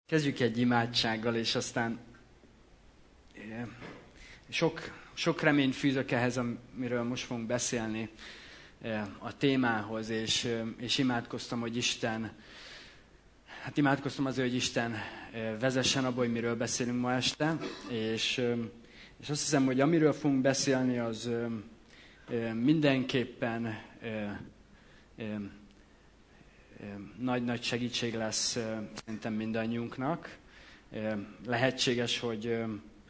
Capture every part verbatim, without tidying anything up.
Kezdjük egy imádsággal, és aztán sok, sok reményt fűzök ehhez, amiről most fogunk beszélni, a témához, és, és imádkoztam, hogy Isten, hát imádkoztam azért, hogy Isten vezessen abba, hogy miről beszélünk ma este, és, és azt hiszem, hogy amiről fogunk beszélni, az mindenképpen nagy-nagy segítség lesz szerintem mindannyiunknak. Lehetséges, hogy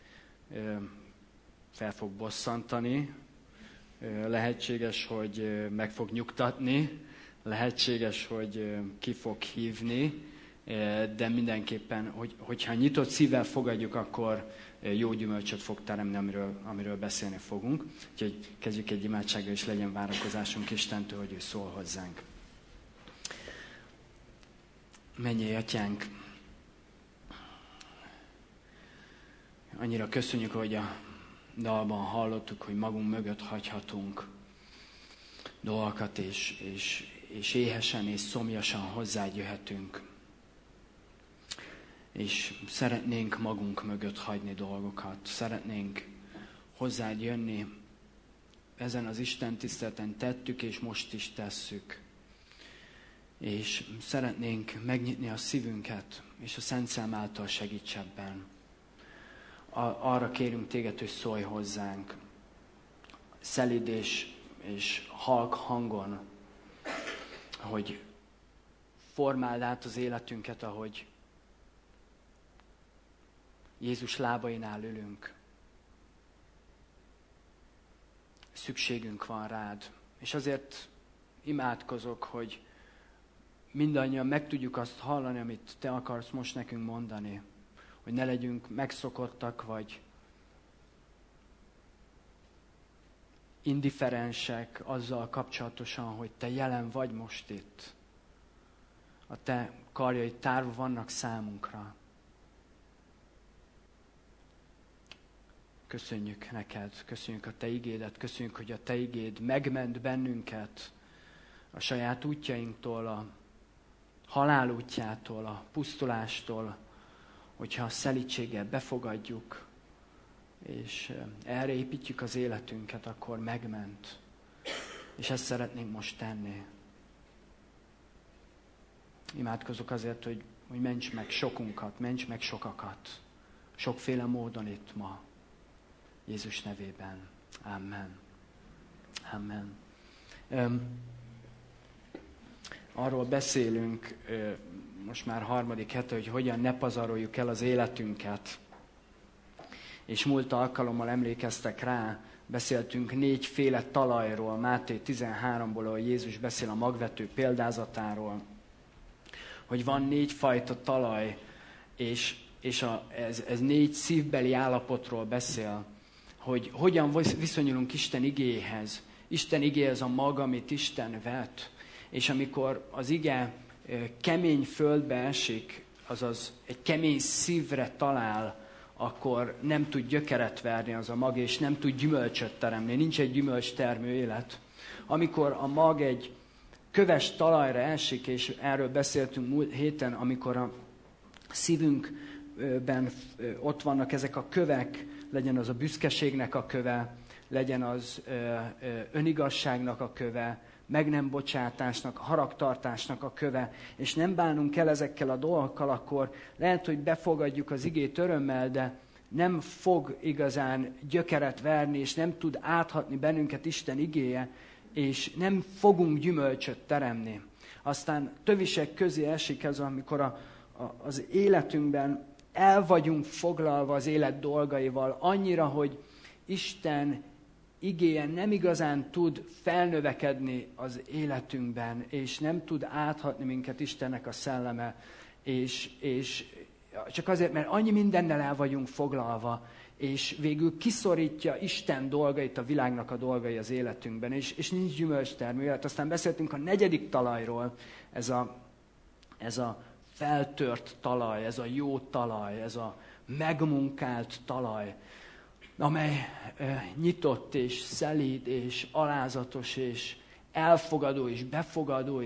fel fog bosszantani, lehetséges, hogy meg fog nyugtatni, lehetséges, hogy ki fog hívni, de mindenképpen, hogy, hogyha nyitott szívvel fogadjuk, akkor jó gyümölcsöt fog teremni, amiről, amiről beszélni fogunk. Úgyhogy kezdjük egy imádsággal, és legyen várakozásunk Istentől, hogy ő szól hozzánk. Mennyei Atyánk, annyira köszönjük, hogy a dalban hallottuk, hogy magunk mögött hagyhatunk dolgokat, és, és, és éhesen és szomjasan hozzád jöhetünk. És szeretnénk magunk mögött hagyni dolgokat, szeretnénk hozzád jönni. Ezen az Isten tiszteleten tettük, és most is tesszük. És szeretnénk megnyitni a szívünket, és a Szent Szellem által segíts ebben. Arra kérünk téged, hogy szólj hozzánk, szelíd és, és halk hangon, hogy formáld át az életünket, ahogy Jézus lábainál ülünk. Szükségünk van rád, és azért imádkozok, hogy mindannyian meg tudjuk azt hallani, amit te akarsz most nekünk mondani. Hogy ne legyünk megszokottak, vagy indiferensek azzal kapcsolatosan, hogy te jelen vagy most itt. A te karjaid tárva vannak számunkra. Köszönjük neked, köszönjük a te igédet, köszönjük, hogy a te igéd megment bennünket a saját útjainktól, a halál útjától, a pusztulástól, hogyha a szelídséggel befogadjuk, és erre építjük az életünket, akkor megment. És ezt szeretnénk most tenni. Imádkozok azért, hogy, hogy ments meg sokunkat, ments meg sokakat, sokféle módon itt ma. Jézus nevében. Amen. Amen. Um, Arról beszélünk most már harmadik hete, hogy hogyan ne pazaroljuk el az életünket. És múlt alkalommal emlékeztek rá, beszéltünk négyféle talajról, Máté tizenháromból, ahol Jézus beszél a magvető példázatáról, hogy van négyfajta talaj, és, és a, ez, ez négy szívbeli állapotról beszél, hogy hogyan viszonyulunk Isten igéhez. Isten igéhez a mag, amit Isten vet. És amikor az ige kemény földbe esik, azaz egy kemény szívre talál, akkor nem tud gyökeret verni az a mag, és nem tud gyümölcsöt teremni. Nincs egy gyümölcstermő élet. Amikor a mag egy köves talajra esik, és erről beszéltünk múlt héten, amikor a szívünkben ott vannak ezek a kövek, legyen az a büszkeségnek a köve, legyen az önigazságnak a köve, meg nem bocsátásnak, haragtartásnak a köve, és nem bánunk el ezekkel a dolgokkal, akkor lehet, hogy befogadjuk az igét örömmel, de nem fog igazán gyökeret verni, és nem tud áthatni bennünket Isten igéje, és nem fogunk gyümölcsöt teremni. Aztán tövisek közé esik ez, amikor a, a, az életünkben el vagyunk foglalva az élet dolgaival, annyira, hogy Isten igéje nem igazán tud felnövekedni az életünkben, és nem tud áthatni minket Istennek a szelleme, és, és csak azért, mert annyi mindennel el vagyunk foglalva, és végül kiszorítja Isten dolgait, a világnak a dolgai az életünkben, és, és nincs gyümölcstermő élet. Aztán beszéltünk a negyedik talajról, ez a, ez a feltört talaj, ez a jó talaj, ez a megmunkált talaj, amely e, nyitott és szelíd és alázatos és elfogadó és befogadó és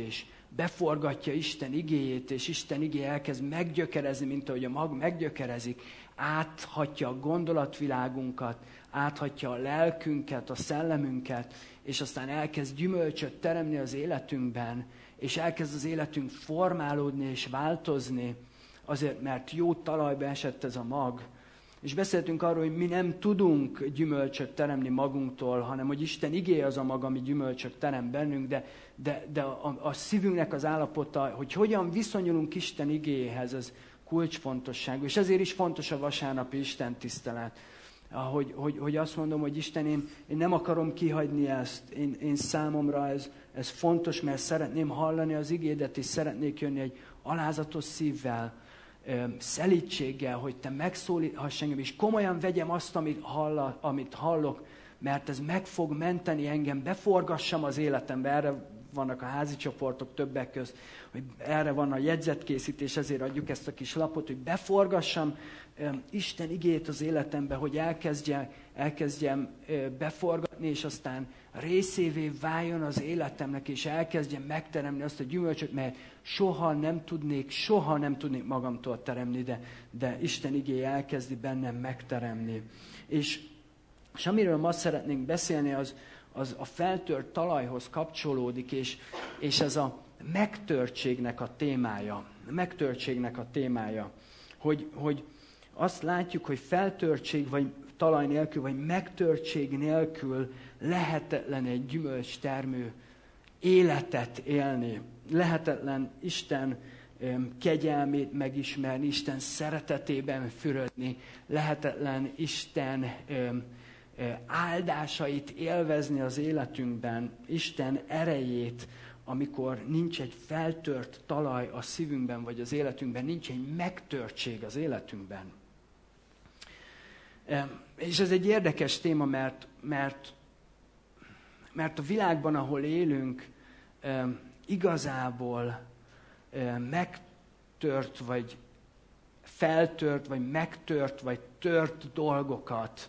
beforgatja Isten igéjét, és Isten igéje elkezd meggyökerezni, mint ahogy a mag meggyökerezik, áthatja a gondolatvilágunkat, áthatja a lelkünket, a szellemünket, és aztán elkezd gyümölcsöt teremni az életünkben, és elkezd az életünk formálódni és változni, azért, mert jó talajba esett ez a mag. És beszéltünk arról, hogy mi nem tudunk gyümölcsöt teremni magunktól, hanem hogy Isten igéje az a mag, ami gyümölcsöt terem bennünk, de, de, de a, a szívünknek az állapota, hogy hogyan viszonyulunk Isten igéjéhez, ez kulcsfontosságú. És ezért is fontos a vasárnapi Isten tisztelet. Hogy, hogy, hogy azt mondom, hogy Isten, én, én nem akarom kihagyni ezt. Én, én számomra ez, ez fontos, mert szeretném hallani az igédet, és szeretnék jönni egy alázatos szívvel, szelídséggel, hogy te megszólíthass engem, és komolyan vegyem azt, amit, hall, amit hallok, mert ez meg fog menteni engem, beforgassam az életembe. Erre vannak a házi csoportok többek közt, hogy erre van a jegyzetkészítés, ezért adjuk ezt a kis lapot, hogy beforgassam um, Isten igéjét az életembe, hogy elkezdjem, elkezdjem uh, beforgatni, és aztán részévé váljon az életemnek, és elkezdjem megteremni azt a gyümölcsöt, mert soha nem tudnék, soha nem tudnék magamtól teremni, de, de Isten igéje elkezdi bennem megteremni. És, és amiről ma szeretnénk beszélni, az, az a feltört talajhoz kapcsolódik, és, és ez a megtörtségnek a témája. A megtörtségnek a témája. Hogy, hogy azt látjuk, hogy feltörtség vagy talaj nélkül, vagy megtörtség nélkül lehetetlen egy gyümölcstermő életet élni. Lehetetlen Isten kegyelmét megismerni, Isten szeretetében fürödni. Lehetetlen Isten áldásait élvezni az életünkben, Isten erejét, amikor nincs egy feltört talaj a szívünkben, vagy az életünkben, nincs egy megtörtség az életünkben. És ez egy érdekes téma, mert, mert, mert a világban, ahol élünk, igazából megtört, vagy feltört, vagy megtört, vagy tört dolgokat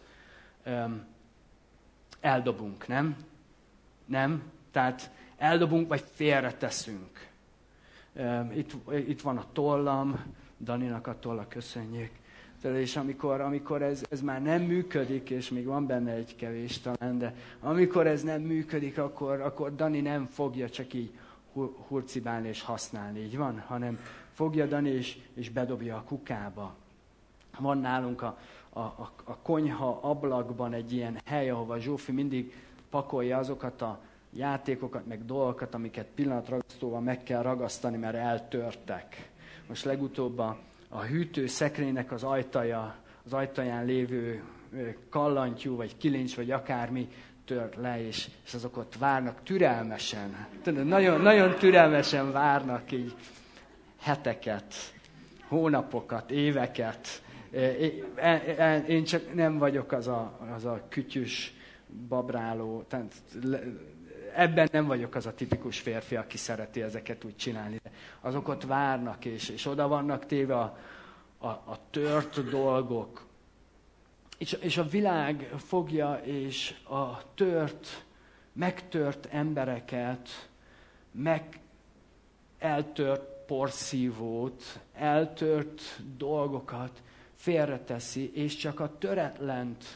eldobunk, nem? Nem? Tehát eldobunk, vagy félreteszünk. Itt, itt van a tollam, Daninak a tolla, köszönjük. És amikor, amikor ez, ez már nem működik, és még van benne egy kevés talán, de amikor ez nem működik, akkor, akkor Dani nem fogja csak így hurcibálni és használni, így van, hanem fogja Dani és, és bedobja a kukába. Van nálunk a, a, a, a konyha ablakban egy ilyen hely, ahova Zsófi mindig pakolja azokat a játékokat, meg dolgokat, amiket pillanatragasztóval meg kell ragasztani, mert eltörtek. Most legutóbb a, a hűtőszekrénynek az ajtaja, az ajtaján lévő kallantyú, vagy kilincs, vagy akármi tört le, és, és azok ott várnak türelmesen. Nagyon, nagyon türelmesen várnak így heteket, hónapokat, éveket. Én csak nem vagyok az a, az a kütyüs, babráló, tehát ebben nem vagyok az a tipikus férfi, aki szereti ezeket úgy csinálni. Azok ott várnak, és, és oda vannak téve a, a, a tört dolgok. És, és a világ fogja, és a tört, megtört embereket, meg eltört porszívót, eltört dolgokat félreteszi, és csak a töretlent,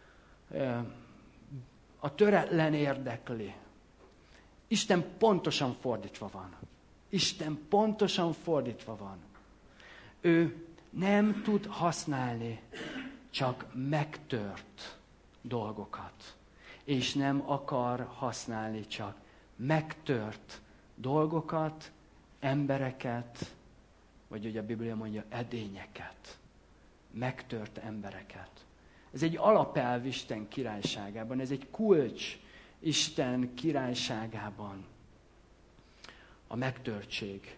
a töretlen érdekli. Isten pontosan fordítva van. Isten pontosan fordítva van. Ő nem tud használni csak megtört dolgokat. És nem akar használni csak megtört dolgokat, embereket, vagy ugye a Biblia mondja, edényeket. Megtört embereket. Ez egy alapelv Isten királyságában, ez egy kulcs Isten királyságában. A megtörtség.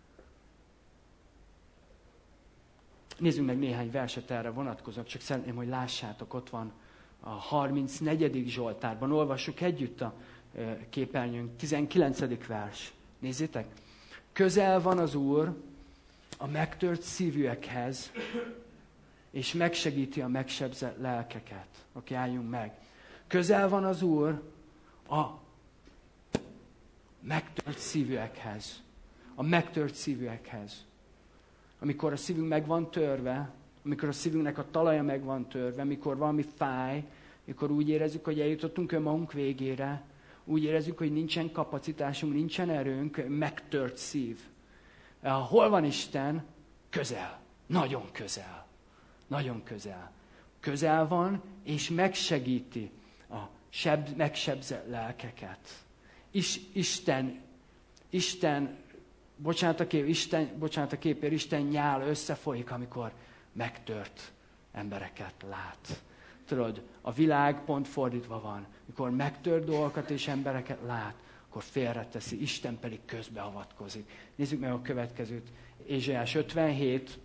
Nézzünk meg néhány verset erre vonatkozóan, csak szeretném, hogy lássátok, ott van a harmincnegyedik Zsoltárban. Olvassuk együtt a képernyőnk, tizenkilencedik vers. Nézzétek! Közel van az Úr a megtört szívűekhez, és megsegíti a megsebzett lelkeket. Oké, álljunk meg. Közel van az Úr a megtört szívűekhez. a megtört szívűekhez. Amikor a szívünk meg van törve, amikor a szívünknek a talaja meg van törve, amikor valami fáj, amikor úgy érezzük, hogy eljutottunk önmagunk végére, úgy érezzük, hogy nincsen kapacitásunk, nincsen erőnk, megtört szív. Hol van Isten? Közel. Nagyon közel. Nagyon közel. Közel van, és megsegíti a seb, megsebzett lelkeket. Is, Isten, Isten, bocsánat a kép, Isten, bocsánat a képért, Isten nyál összefolyik, amikor megtört embereket lát. Tudod, a világ pont fordítva van. Mikor megtört dolgokat és embereket lát, akkor félreteszi, Isten pedig közbeavatkozik. Nézzük meg a következőt. Ézsaiás ötvenhét,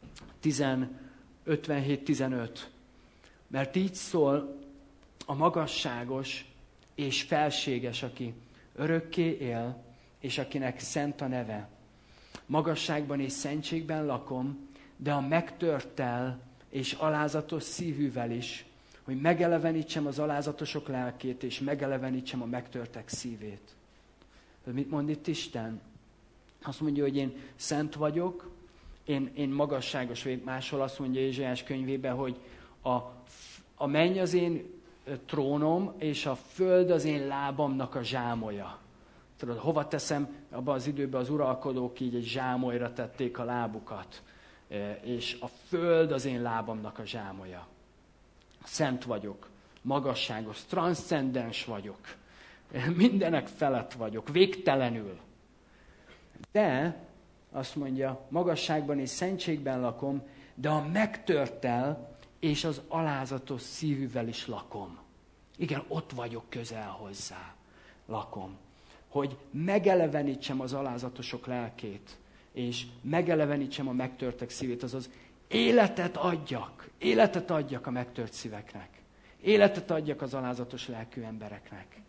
tizenöt. Mert így szól a magasságos és felséges, aki örökké él, és akinek szent a neve. Magasságban és szentségben lakom, de a megtörttel és alázatos szívűvel is, hogy megelevenítsem az alázatosok lelkét, és megelevenítsem a megtörtek szívét. Mit mond itt Isten? Azt mondja, hogy én szent vagyok, én, én magasságos vagyok. Máshol azt mondja Ézsaiás könyvében, hogy a, a menny az én trónom, és a föld az én lábamnak a zsámolya. Tudod, hova teszem? Abban az időben az uralkodók így egy zsámolyra tették a lábukat. És a föld az én lábamnak a zsámolya. Szent vagyok, magasságos, transzcendens vagyok. Mindenek felett vagyok, végtelenül. De, azt mondja, magasságban és szentségben lakom, de a megtörttel és az alázatos szívűvel is lakom. Igen, ott vagyok közel hozzá, lakom. Hogy megelevenítsem az alázatosok lelkét, és megelevenítsem a megtörtek szívét, azaz életet adjak, életet adjak a megtört szíveknek. Életet adjak az alázatos lelkű embereknek.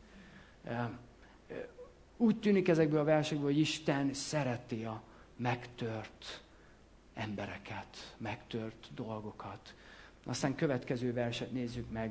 Úgy tűnik ezekből a versekből, hogy Isten szereti a megtört embereket, megtört dolgokat. Aztán következő verset nézzük meg.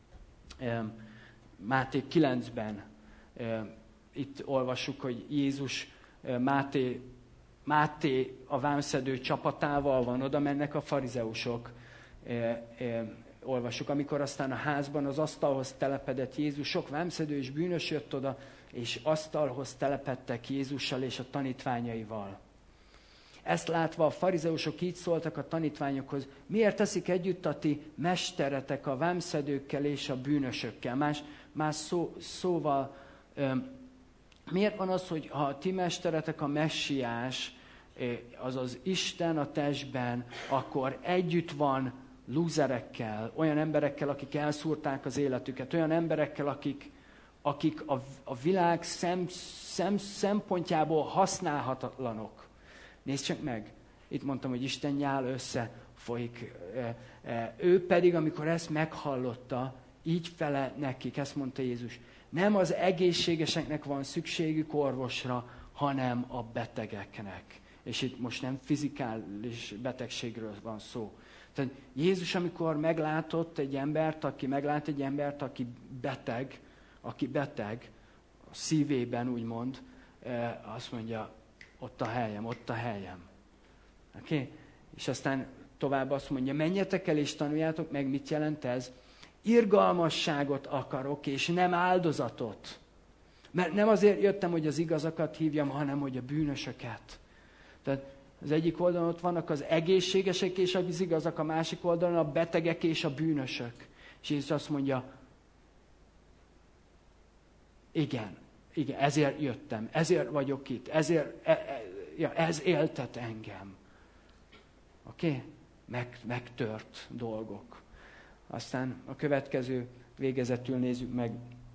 Máté kilencben itt olvassuk, hogy Jézus Máté, Máté a vámszedő csapatával van, oda mennek a farizeusok. Olvassuk, amikor aztán a házban az asztalhoz telepedett Jézus, sok vámszedő és bűnös jött oda, és asztalhoz telepedtek Jézussal és a tanítványaival. Ezt látva a farizeusok így szóltak a tanítványokhoz, miért teszik együtt a ti mesteretek a vámszedőkkel és a bűnösökkel? Más, más szó, szóval, miért van az, hogy ha a ti mesteretek a messiás, azaz Isten a testben, akkor együtt van lúzerekkel, olyan emberekkel, akik elszúrták az életüket, olyan emberekkel, akik, akik a, a világ szem, szem, szempontjából használhatatlanok. Nézd csak meg, itt mondtam, hogy Isten nyál összefolyik. Ő pedig, amikor ezt meghallotta, így fele nekik, ezt mondta Jézus, nem az egészségeseknek van szükségük orvosra, hanem a betegeknek. És itt most nem fizikális betegségről van szó. Tehát Jézus, amikor meglátott egy embert, aki meglát egy embert, aki beteg, aki beteg, a szívében úgymond, azt mondja, ott a helyem, ott a helyem. Oké? Okay? És aztán tovább azt mondja, menjetek el és tanuljátok meg, mit jelent ez. Irgalmasságot akarok, és nem áldozatot. Mert nem azért jöttem, hogy az igazakat hívjam, hanem hogy a bűnösöket. Tehát az egyik oldalon ott vannak az egészségesek és az igazak, a másik oldalon a betegek és a bűnösök. És Jézus azt mondja, igen, igen, ezért jöttem, ezért vagyok itt, ezért, e, e, ja, ez éltet engem. Oké? Okay? Meg, megtört dolgok. Aztán a következő végezetül nézzük meg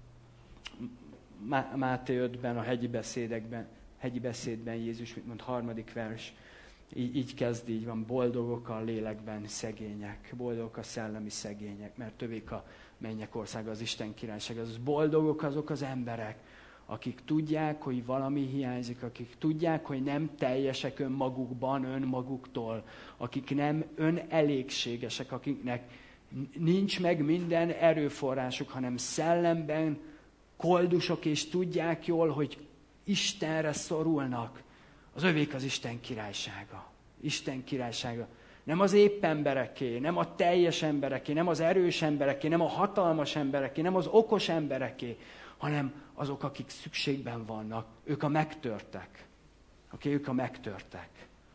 Máté ötben, a hegyi beszédekben, hegyi beszédben Jézus, mit mond, harmadik vers. Így, így kezd, így van, boldogok a lélekben szegények, boldogok a szellemi szegények, mert tövék a mennyek országa, az Isten királyság. Az boldogok azok az emberek, akik tudják, hogy valami hiányzik, akik tudják, hogy nem teljesek önmagukban, önmaguktól, akik nem önelégségesek, akiknek nincs meg minden erőforrásuk, hanem szellemben koldusok, és tudják jól, hogy Istenre szorulnak, Az övék az Isten királysága. Isten királysága. Nem az épp embereké, nem a teljes embereké, nem az erős embereké, nem a hatalmas embereké, nem az okos embereké, hanem azok, akik szükségben vannak. Ők a megtörtek. Oké, okay, ők a megtörtek.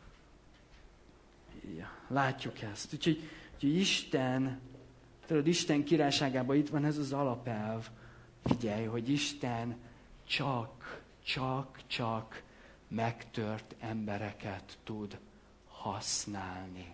Ja, látjuk ezt. Úgyhogy, úgyhogy Isten, tudod, Isten királyságában itt van ez az alapelv. Figyelj, hogy Isten csak, csak, csak megtört embereket tud használni.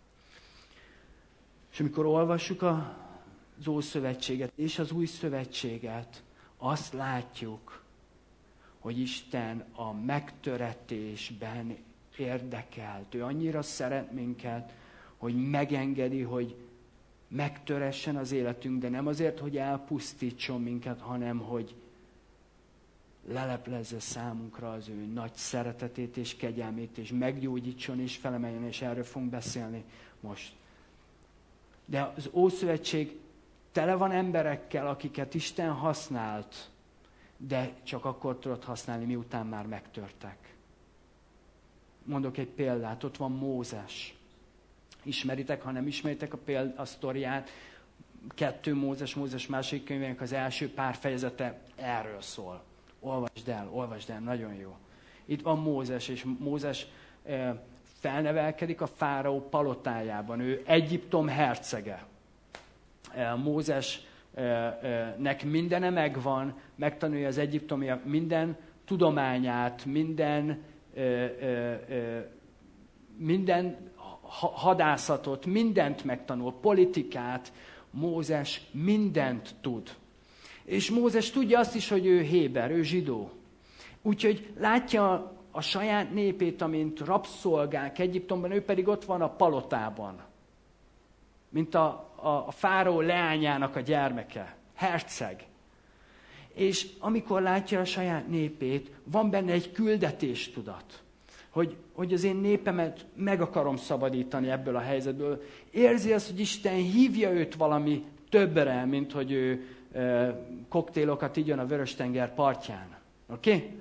És amikor olvassuk az Ószövetséget és az Új Szövetséget, azt látjuk, hogy Isten a megtöretésben érdekelt. Ő annyira szeret minket, hogy megengedi, hogy megtöressen az életünk, de nem azért, hogy elpusztítson minket, hanem hogy leleplezze számunkra az ő nagy szeretetét és kegyelmét, és meggyógyítson és felemeljen, és erről fogunk beszélni most. De az Ószövetség tele van emberekkel, akiket Isten használt, de csak akkor tudod használni, miután már megtörtek. Mondok egy példát, ott van Mózes. Ismeritek, ha nem ismeritek a, péld, a sztoriát, kettő Mózes, Mózes második könyvének az első pár fejezete erről szól. Olvasd el, olvasd el, nagyon jó. Itt van Mózes, és Mózes e, felnevelkedik a fáraó palotájában. Ő Egyiptom hercege. E, Mózesnek mindene megvan, megtanulja az egyiptomiak minden tudományát, minden, e, e, e, minden hadászatot, mindent megtanul, politikát. Mózes mindent tud. És Mózes tudja azt is, hogy ő héber, ő zsidó. Úgyhogy látja a saját népét, amint rabszolgák Egyiptomban, ő pedig ott van a palotában. Mint a, a, a fáraó leányának a gyermeke, herceg. És amikor látja a saját népét, van benne egy küldetéstudat. Hogy, hogy az én népemet meg akarom szabadítani ebből a helyzetből. Érzi azt, hogy Isten hívja őt valami többre, mint hogy ő e, koktélokat igyon a Vörös-tenger partján. Oké? Okay?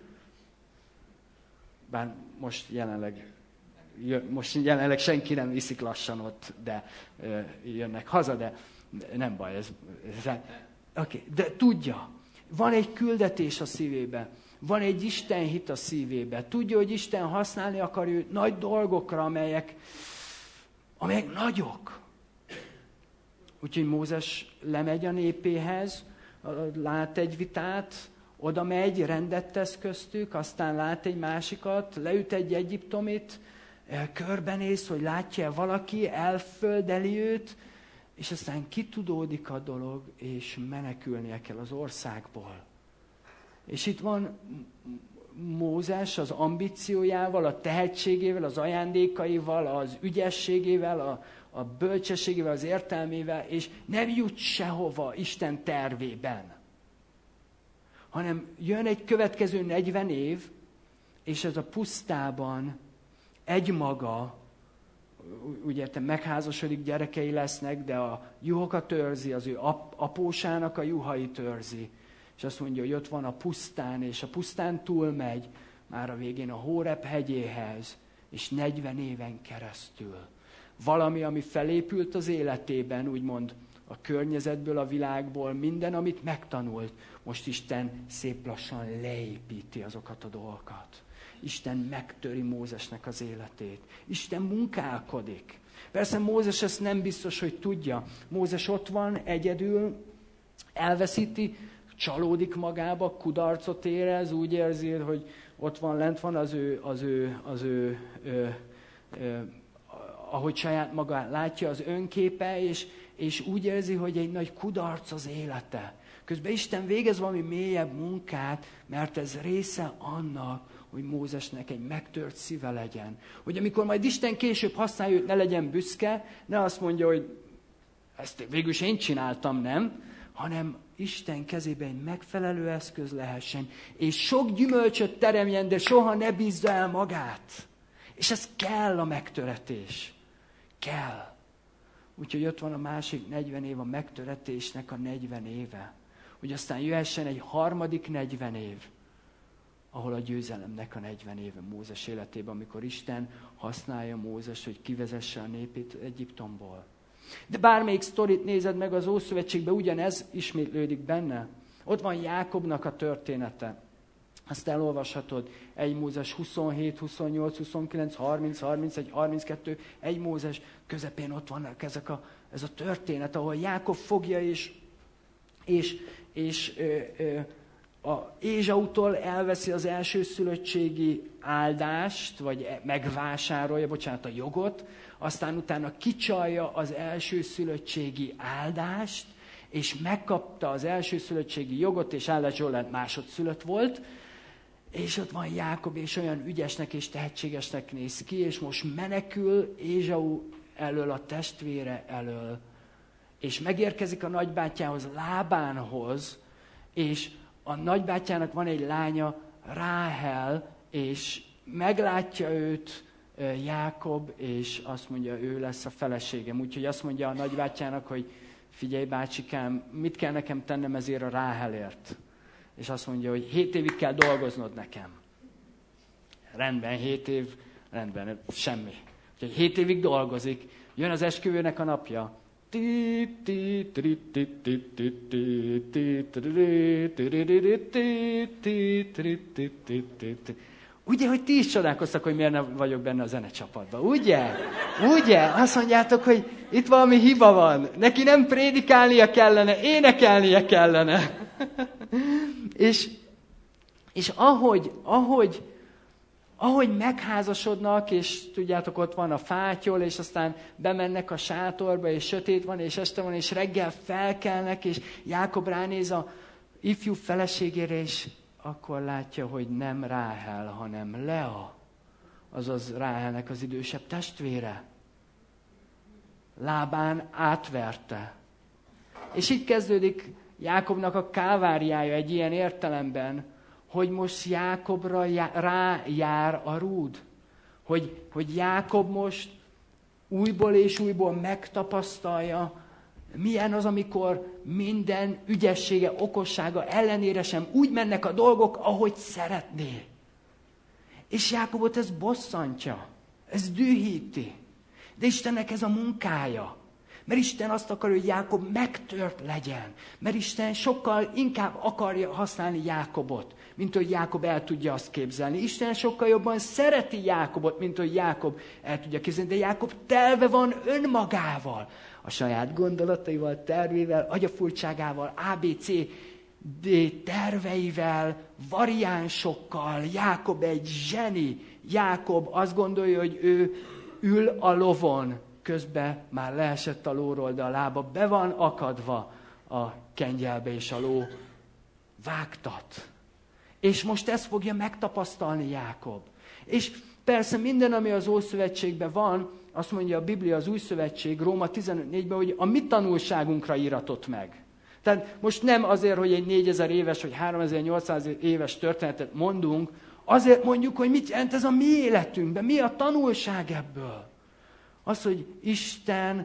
Bár most jelenleg, most jelenleg senki nem iszik lassan ott, de e, jönnek haza, de nem baj. Ez, ez, okay. De tudja, van egy küldetés a szívébe. Van egy Isten hit a szívébe. Tudja, hogy Isten használni akar őt nagy dolgokra, amelyek, amelyek nagyok. Úgyhogy Mózes lemegy a népéhez, lát egy vitát, oda megy, rendet tesz köztük, aztán lát egy másikat, leüt egy egyiptomit, körbenéz, hogy látja valaki, elföldeli őt, és aztán kitudódik a dolog, és menekülnie kell az országból. És itt van Mózes az ambíciójával, a tehetségével, az ajándékaival, az ügyességével, a, a bölcsességével, az értelmével, és nem jut sehova Isten tervében. Hanem jön egy következő negyven év, és ez a pusztában egymaga, úgy értem, megházasodik, gyerekei lesznek, de a juhokat őrzi, az ő ap- apósának a juhait őrzi. És azt mondja, hogy ott van a pusztán, és a pusztán túlmegy már a végén a Hóreb hegyéhez, és negyven éven keresztül. Valami, ami felépült az életében, úgymond a környezetből, a világból, minden, amit megtanult, most Isten szép lassan leépíti azokat a dolgokat. Isten megtöri Mózesnek az életét. Isten munkálkodik. Persze Mózes ezt nem biztos, hogy tudja. Mózes ott van, egyedül, elveszíti, csalódik magába, kudarcot érez, úgy érzi, hogy ott van, lent van az ő, az ő, az ő ö, ö, ahogy saját maga látja, az önképe, és, és úgy érzi, hogy egy nagy kudarc az élete. Közben Isten végez valami mélyebb munkát, mert ez része annak, hogy Mózesnek egy megtört szíve legyen. Hogy amikor majd Isten később használja őt, ne legyen büszke, ne azt mondja, hogy ezt végül is én csináltam, nem? Hanem Isten kezében egy megfelelő eszköz lehessen, és sok gyümölcsöt teremjen, de soha ne bízza el magát. És ez kell a megtöretés. Kell. Úgyhogy ott van a másik negyven év, a megtöretésnek a negyven éve. Hogy aztán jöhessen egy harmadik negyven év, ahol a győzelemnek a negyven éve Mózes életében, amikor Isten használja Mózes, hogy kivezesse a népét Egyiptomból. De bármelyik sztorit nézed meg az Ószövetségben, ugyanez ismétlődik benne. Ott van Jákobnak a története. Azt elolvashatod, egy Mózes huszonhét, huszonnyolc, huszonkilenc, harminc, harmincegy, harminckettő, egy Mózes közepén ott vannak ezek a, ez a történet, ahol Jákob fogja és, és, és ö, ö, a Ézsautól elveszi az elsőszülöttségi áldást, vagy megvásárolja, bocsánat, a jogot, aztán utána kicsalja az elsőszülöttségi áldást, és megkapta az elsőszülöttségi jogot, és áldást jól lett másodszülött volt, és ott van Jákob, és olyan ügyesnek és tehetségesnek néz ki, és most menekül Ézsau elől, a testvére elől, és megérkezik a nagybátyjához, Lábánhoz, és a nagybátyjának van egy lánya, Ráhel, és meglátja őt Jákob, és azt mondja, ő lesz a feleségem. Úgyhogy azt mondja a nagybátyjának, hogy figyelj bácsikám, mit kell nekem tennem ezért a Ráhelért? És azt mondja, hogy hét évig kell dolgoznod nekem. Rendben, hét év, rendben, semmi. Úgyhogy hét évig dolgozik, jön az esküvőnek a napja. Ugye, hogy ti is csodálkoztak, hogy miért nem vagyok benne a zenecsapatban, ugye? Ugye? Azt mondjátok, hogy itt valami hiba van. Neki nem prédikálnia kellene, énekelnie kellene. és, és ahogy, ahogy, ahogy megházasodnak, és tudjátok, ott van a fátyol, és aztán bemennek a sátorba, és sötét van, és este van, és reggel felkelnek, és Jákob ránéz a ifjú feleségére, és akkor látja, hogy nem Ráhel, hanem Lea, azaz Ráhelnek az idősebb testvére. Lábán átverte. És itt kezdődik Jákobnak a káváriája egy ilyen értelemben, hogy most Jákobra já, rájár a rúd. Hogy, hogy Jákob most újból és újból megtapasztalja, milyen az, amikor minden ügyessége, okossága ellenére sem úgy mennek a dolgok, ahogy szeretné. És Jákobot ez bosszantja, ez dühíti. De Istennek ez a munkája. Mert Isten azt akarja, hogy Jákob megtört legyen. Mert Isten sokkal inkább akarja használni Jákobot, mint hogy Jákob el tudja azt képzelni. Isten sokkal jobban szereti Jákobot, mint hogy Jákob el tudja képzelni. De Jákob telve van önmagával. A saját gondolataival, tervével, agyafurtságával, á bé cé dé terveivel, variánsokkal. Jákob egy zseni. Jákob azt gondolja, hogy ő ül a lovon. Közben már leesett a lóról, de a lába be van akadva a kengyelbe, és a ló vágtat. És most ezt fogja megtapasztalni Jákob. És persze minden, ami az Ószövetségben van, azt mondja a Biblia, az Új Szövetség, Róma tizenöt négyben, hogy a mi tanulságunkra íratott meg. Tehát most nem azért, hogy egy négyezer éves vagy háromezer-nyolcszáz éves történetet mondunk, azért mondjuk, hogy mit jelent ez a mi életünkben, mi a tanulság ebből. Az, hogy Isten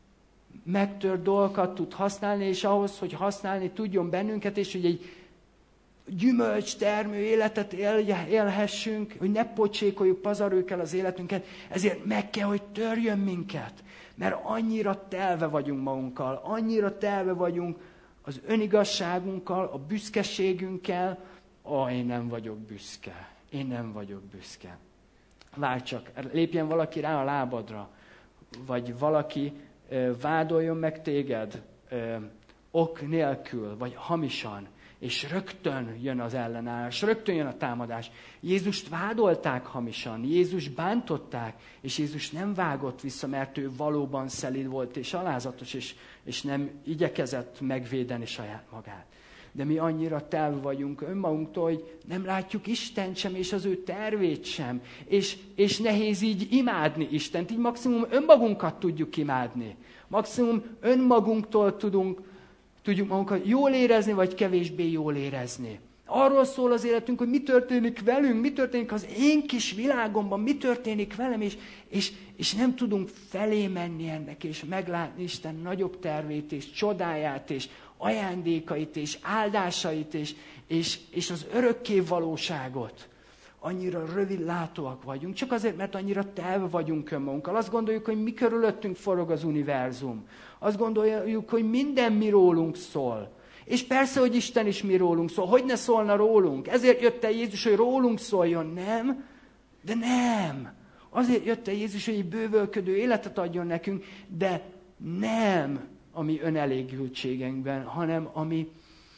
megtört dolgokat tud használni, és ahhoz, hogy használni tudjon bennünket, és hogy egy gyümölcs termő életet élhessünk, hogy ne pocsékoljuk, pazaroljuk el az életünket, ezért meg kell, hogy törjön minket. Mert annyira telve vagyunk magunkkal, annyira telve vagyunk az önigazságunkkal, a büszkeségünkkel. Ó, én nem vagyok büszke. Én nem vagyok büszke. Várj csak, lépjen valaki rá a lábadra, vagy valaki ö, vádoljon meg téged ö, ok nélkül, vagy hamisan, és rögtön jön az ellenállás, rögtön jön a támadás. Jézust vádolták hamisan, Jézus bántották, és Jézus nem vágott vissza, mert ő valóban szelíd volt és alázatos, és, és nem igyekezett megvédeni saját magát. De mi annyira telve vagyunk önmagunktól, hogy nem látjuk Istent sem, és az ő tervét sem. És, és nehéz így imádni Istent. Így maximum önmagunkat tudjuk imádni. Maximum önmagunktól tudunk, tudjuk magunkat jól érezni, vagy kevésbé jól érezni. Arról szól az életünk, hogy mi történik velünk, mi történik az én kis világomban, mi történik velem, és, és, és nem tudunk felé menni ennek, és meglátni Isten nagyobb tervét, és csodáját, és ajándékait, és áldásait, és, és, és az örökké valóságot. Annyira rövidlátóak vagyunk, csak azért, mert annyira telve vagyunk önmagunkkal. Azt gondoljuk, hogy mi körülöttünk forog az univerzum. Azt gondoljuk, hogy minden mi rólunk szól. És persze, hogy Isten is mi rólunk szól. Hogy ne szólna rólunk? Ezért jött el Jézus, hogy rólunk szóljon, nem? De nem. Azért jött el Jézus, hogy egy bővölködő életet adjon nekünk, de nem a mi önelégültségünkben, hanem a mi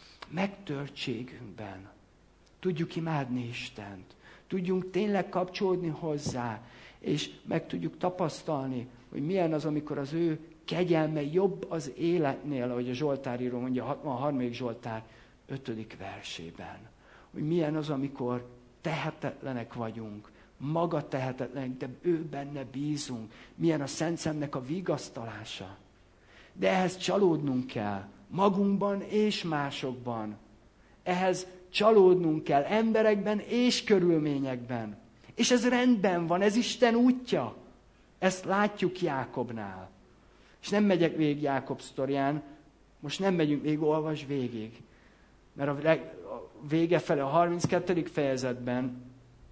megtörtségünkben. Tudjuk imádni Istent. Tudjunk tényleg kapcsolódni hozzá, és meg tudjuk tapasztalni, hogy milyen az, amikor az ő kegyelme jobb az életnél, ahogy a Zsoltáríró mondja, a harmadik Zsoltár ötödik versében. Hogy milyen az, amikor tehetetlenek vagyunk, maga tehetetlenek, de ő benne bízunk. Milyen a Szent Szemnek a vigasztalása. De ehhez csalódnunk kell, magunkban és másokban. Ehhez csalódnunk kell emberekben és körülményekben. És ez rendben van, ez Isten útja. Ezt látjuk Jákobnál. És nem megyek végig Jákob sztorián, most nem megyünk végig, olvasd végig. Mert a vége fele, a harminckettedik fejezetben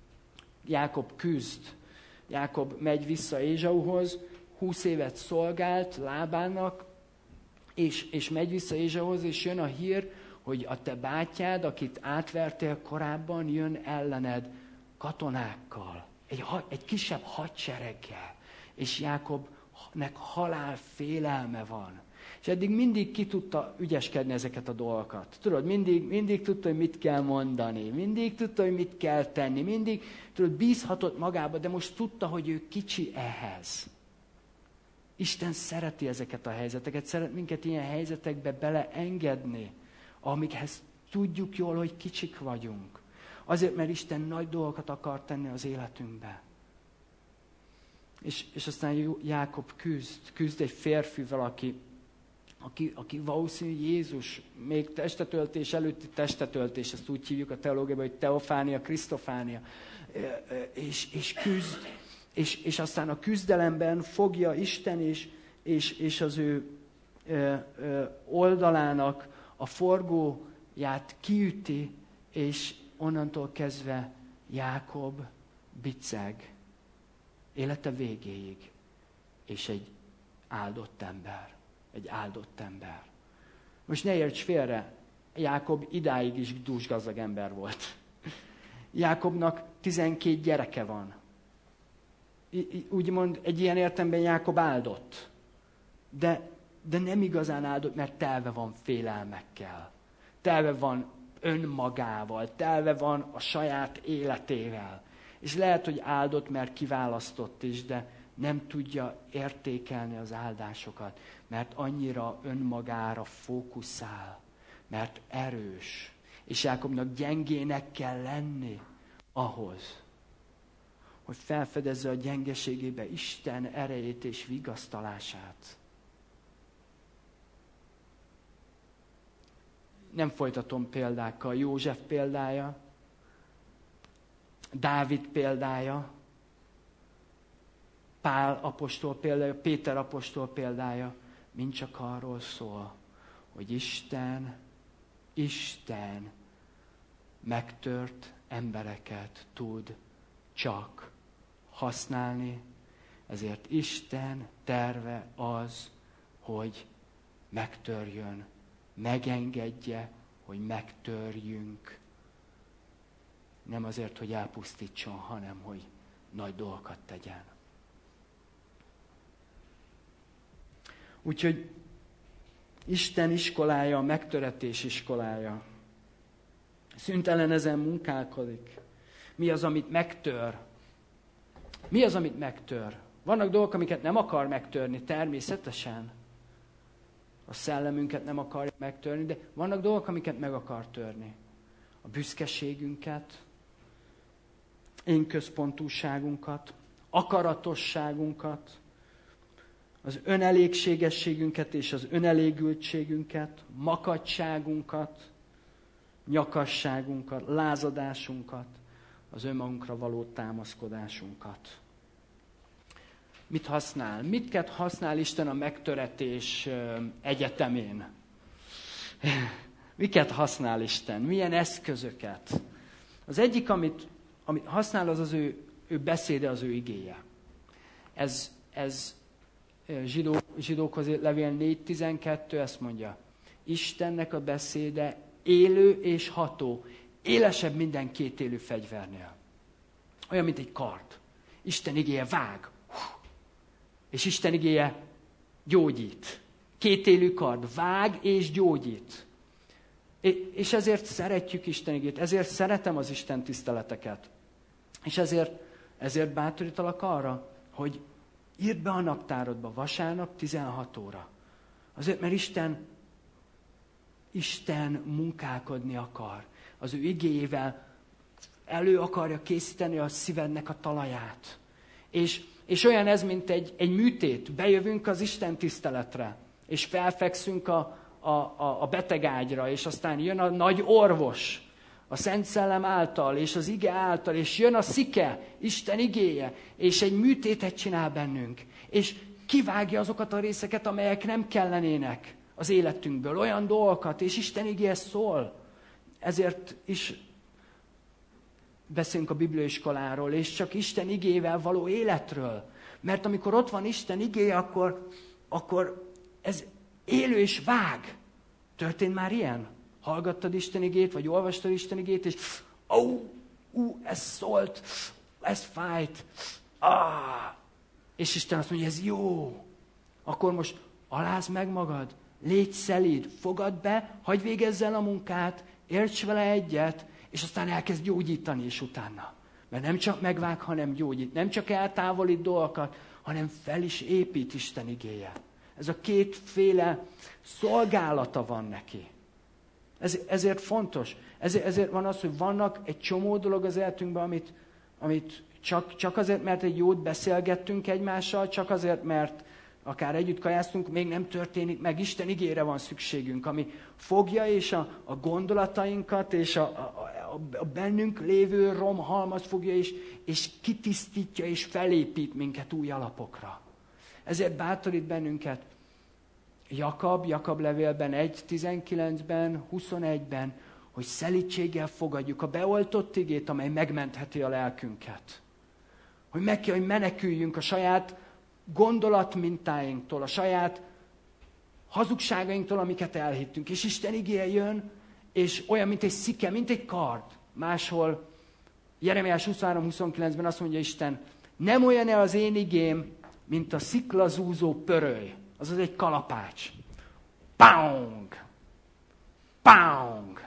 Jákob küzd. Jákob megy vissza Ézsauhoz, húsz évet szolgált Lábánnak, és, és megy vissza Ézsauhoz, és jön a hír, hogy a te bátyád, akit átvertél korábban, jön ellened katonákkal, egy, egy kisebb hadsereggel. És Jákobnek halál félelme van. És eddig mindig ki tudta ügyeskedni ezeket a dolgokat. Tudod, mindig, mindig tudta, hogy mit kell mondani, mindig tudta, hogy mit kell tenni, mindig tudod, bízhatott magába, de most tudta, hogy ő kicsi ehhez. Isten szereti ezeket a helyzeteket, szeret minket ilyen helyzetekbe beleengedni, amikhez tudjuk jól, hogy kicsik vagyunk. Azért, mert Isten nagy dolgokat akar tenni az életünkbe. És, és aztán Jákob küzd, küzd egy férfivel, aki, aki, aki valószínű Jézus, még testetöltés előtti testetöltés, ezt úgy hívjuk a teológiában, hogy teofánia, krisztofánia, és, és küzd, és, és aztán a küzdelemben fogja Isten és, és, és az ő ö, ö, oldalának a forgóját kiüti, és onnantól kezdve Jákob biceg élete végéig, és egy áldott ember. Egy áldott ember. Most ne érts félre, Jákob idáig is dúsgazdag ember volt. Jákobnak tizenkét gyereke van. Úgymond egy ilyen értelemben Jákob áldott. De, de nem igazán áldott, mert telve van félelmekkel. Telve van önmagával, telve van a saját életével. És lehet, hogy áldott, mert kiválasztott is, de nem tudja értékelni az áldásokat, mert annyira önmagára fókuszál, mert erős. És Jákobnak gyengének kell lenni ahhoz, hogy felfedezze a gyengeségébe Isten erejét és vigasztalását. Nem folytatom példákkal. József példája, Dávid példája, Pál apostol példája, Péter apostol példája, mind csak arról szól, hogy Isten, Isten megtört embereket tud csak használni, ezért Isten terve az, hogy megtörjön, megengedje, hogy megtörjünk. Nem azért, hogy elpusztítson, hanem hogy nagy dolgokat tegyen. Úgyhogy Isten iskolája, a megtöretés iskolája. Szüntelen ezen munkálkodik. Mi az, amit megtör? Mi az, amit megtör? Vannak dolgok, amiket nem akar megtörni, természetesen. A szellemünket nem akarja megtörni, de vannak dolgok, amiket meg akar törni. A büszkeségünket, én központúságunkat, akaratosságunkat, az önelégségességünket és az önelégültségünket, makadságunkat, nyakasságunkat, lázadásunkat, az önmagunkra való támaszkodásunkat. Mit használ? Mitket használ Isten a megtöretés egyetemén? Miket használ Isten? Milyen eszközöket? Az egyik, amit, amit használ, az az ő, ő beszéde, az ő igéje. Ez, ez zsidó, zsidókhoz levél négy tizenkettő ezt mondja. Istennek a beszéde élő és ható, élesebb minden kétélű fegyvernél. Olyan, mint egy kard. Isten igéje vág. És Isten igéje gyógyít. Kétélű kard vág és gyógyít. És ezért szeretjük Isten igét, ezért szeretem az Isten tiszteleteket. És ezért, ezért bátorítalak arra, hogy írd be a naptárodba vasárnap tizenhat óra. Azért, mert Isten, Isten munkálkodni akar. Az ő igéjével elő akarja készíteni a szívednek a talaját. És, és olyan ez, mint egy, egy műtét. Bejövünk az Isten tiszteletre, és felfekszünk a, a, a, a betegágyra, és aztán jön a nagy orvos, a Szent Szellem által, és az ige által, és jön a szike, Isten igéje, és egy műtétet csinál bennünk. És kivágja azokat a részeket, amelyek nem kellenének az életünkből, olyan dolgokat, és Isten igéje szól. Ezért is beszélünk a bibliaiskoláról, és csak Isten igével való életről. Mert amikor ott van Isten igéje, akkor, akkor ez élő és vág. Történt már ilyen? Hallgattad Isten igét, vagy olvastad Isten igét, és ó, oh, ú, ez szólt, ez fájt. Ah! És Isten azt mondja, ez jó. Akkor most alázd meg magad, légy szelíd, fogad be, hagyj végezz el a munkát, érts vele egyet, és aztán elkezd gyógyítani is utána. Mert nem csak megvág, hanem gyógyít. Nem csak eltávolít dolgokat, hanem fel is épít Isten igéje. Ez a kétféle szolgálata van neki. Ez, ezért fontos. Ezért, ezért van az, hogy vannak egy csomó dolog az életünkben, amit, amit csak, csak azért, mert egy jót beszélgettünk egymással, csak azért, mert akár együtt kajáztunk, még nem történik meg. Isten igére van szükségünk, ami fogja és a, a gondolatainkat és a, a, a bennünk lévő romhalmaz fogja és, és kitisztítja és felépít minket új alapokra. Ezért bátorít bennünket Jakab, Jakab levélben egy tizenkilencben, huszonegyben, hogy szelídséggel fogadjuk a beoltott igét, amely megmentheti a lelkünket. Hogy meg kell, hogy meneküljünk a saját gondolatmintáinktól, a saját hazugságainktól, amiket elhittünk. És Isten igéje jön, és olyan, mint egy szike, mint egy kard. Máshol, Jeremiás huszonhárom huszonkilencben azt mondja Isten, nem olyan-e az én igém, mint a sziklazúzó pöröly. Azaz egy kalapács. Pound! Pound!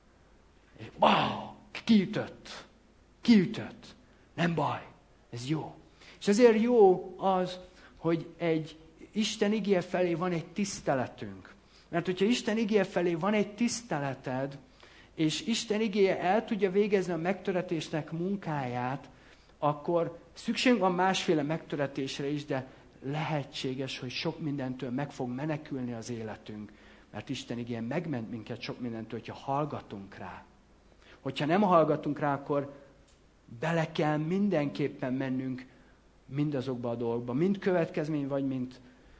Wow! Kiütött. Kiütött. Nem baj. Ez jó. És ezért jó az, hogy egy Isten igéje felé van egy tiszteletünk. Mert hogyha Isten igéje felé van egy tiszteleted, és Isten igéje el tudja végezni a megtöretésnek munkáját, akkor szükségünk van másféle megtöretésre is, de lehetséges, hogy sok mindentől meg fog menekülni az életünk. Mert Isten igéje megment minket sok mindentől, hogyha hallgatunk rá. Hogyha nem hallgatunk rá, akkor bele kell mindenképpen mennünk mindazokba a dolgokba. Mind következmény, vagy mint,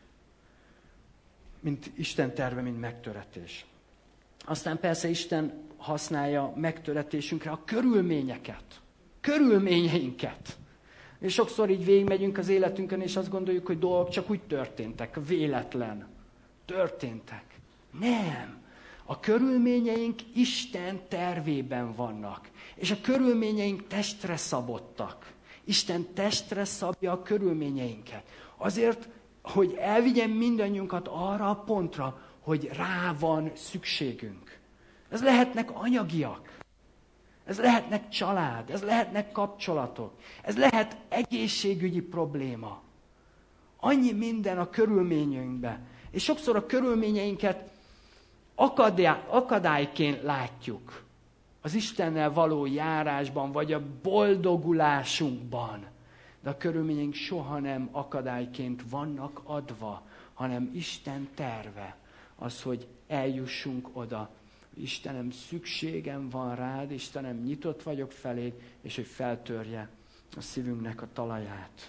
mint Isten terve, mint megtöretés. Aztán persze Isten használja megtöretésünkre a körülményeket. Körülményeinket. És sokszor így végigmegyünk az életünkön, és azt gondoljuk, hogy dolgok csak úgy történtek, véletlen. Történtek. Nem. A körülményeink Isten tervében vannak. És a körülményeink testre szabottak. Isten testre szabja a körülményeinket. Azért, hogy elvigyen mindannyiunkat arra a pontra, hogy rá van szükségünk. Ez lehetnek anyagiak. Ez lehetnek család, ez lehetnek kapcsolatok, ez lehet egészségügyi probléma. Annyi minden a körülményeinkben. És sokszor a körülményeinket akadály, akadályként látjuk. Az Istennel való járásban, vagy a boldogulásunkban. De a körülményeink soha nem akadályként vannak adva, hanem Isten terve. Az, hogy eljussunk oda Istenem, szükségem van rád, Istenem, nyitott vagyok feléd, és hogy feltörje a szívünknek a talaját.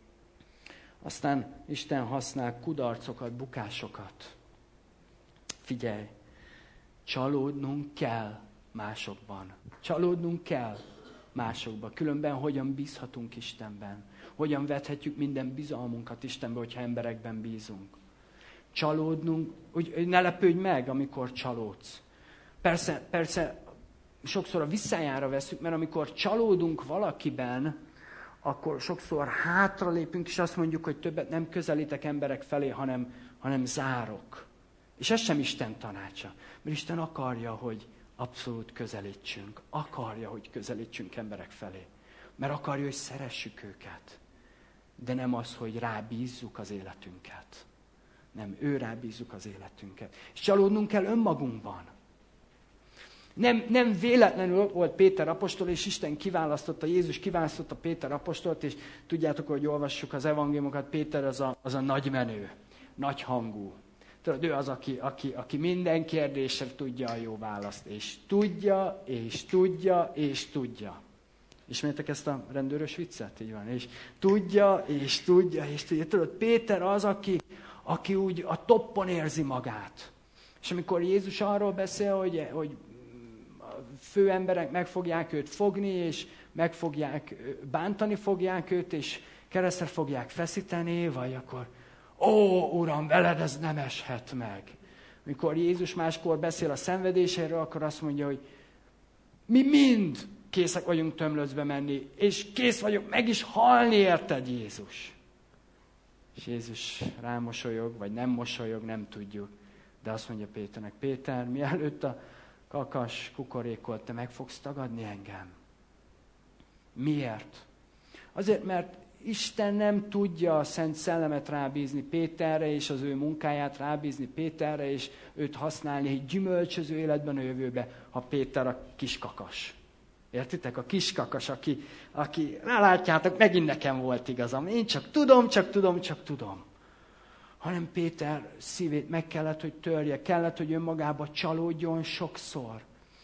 Aztán Isten használ kudarcokat, bukásokat. Figyelj, csalódnunk kell másokban. Csalódnunk kell másokban. Különben hogyan bízhatunk Istenben? Hogyan vethetjük minden bizalmunkat Istenbe, hogyha emberekben bízunk? Csalódnunk, hogy ne lepődj meg, amikor csalódsz. Persze, persze, sokszor a visszájára veszük, mert amikor csalódunk valakiben, akkor sokszor hátralépünk, és azt mondjuk, hogy többet nem közelítek emberek felé, hanem, hanem zárok. És ez sem Isten tanácsa. Mert Isten akarja, hogy abszolút közelítsünk. Akarja, hogy közelítsünk emberek felé. Mert akarja, hogy szeressük őket. De nem az, hogy rábízzuk az életünket. Nem, ő rábízzuk az életünket. És csalódnunk kell önmagunkban. Nem, nem véletlenül volt Péter apostol, és Isten kiválasztotta, Jézus kiválasztotta Péter apostolt, és tudjátok, hogy olvassuk az evangéliumokat, Péter az a, az a nagymenő, nagyhangú. Tudod, ő az, aki, aki, aki minden kérdésre tudja a jó választ, és tudja, és tudja, és tudja. Ismertek ezt a rendőrös viccet? Így van. És tudja, és tudja, és tudja. Tudod, Péter az, aki, aki úgy a toppon érzi magát. És amikor Jézus arról beszél, hogy, hogy fő emberek meg fogják őt fogni, és meg fogják, bántani fogják őt, és keresztre fogják feszíteni, vagy akkor, ó, Uram, veled ez nem eshet meg. Mikor Jézus máskor beszél a szenvedéséről, akkor azt mondja, hogy mi mind készek vagyunk tömlöcbe menni, és kész vagyok meg is halni érted, Jézus. És Jézus rámosolyog, vagy nem mosolyog, nem tudjuk. De azt mondja Péternek, Péter, mielőtt a kakas kukorékolt, te meg fogsz tagadni engem. Miért? Azért, mert Isten nem tudja a Szent Szellemet rábízni Péterre, és az ő munkáját rábízni Péterre, és őt használni egy gyümölcsöző életben a jövőbe, ha Péter a kiskakas. Értitek? A kiskakas, aki, aki rálátjátok, megint nekem volt igazam. Én csak tudom, csak tudom, csak tudom. Hanem Péter szívét meg kellett, hogy törje, kellett, hogy önmagába csalódjon sokszor.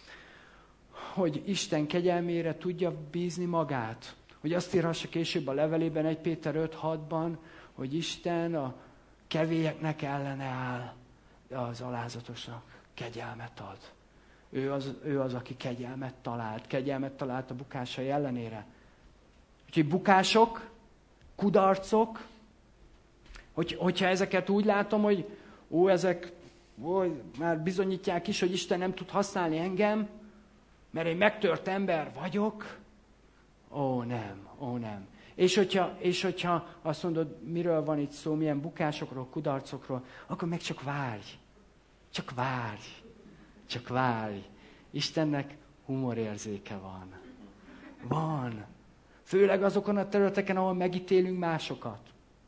Hogy Isten kegyelmére tudja bízni magát. Hogy azt írhassa később a levelében, egy Péter öt hatban, hogy Isten a kevélyeknek ellene áll, de az alázatosnak kegyelmet ad. Ő az, ő az, aki kegyelmet talált. Kegyelmet talált a bukásai ellenére. Úgyhogy bukások, kudarcok, hogy, hogyha ezeket úgy látom, hogy ó, ezek ó, már bizonyítják is, hogy Isten nem tud használni engem, mert egy megtört ember vagyok. Ó, nem, ó, nem. És hogyha, és hogyha azt mondod, miről van itt szó, milyen bukásokról, kudarcokról, akkor meg csak várj. Csak várj. Csak várj. Istennek humorérzéke van. Van. Főleg azokon a területeken, ahol megítélünk másokat.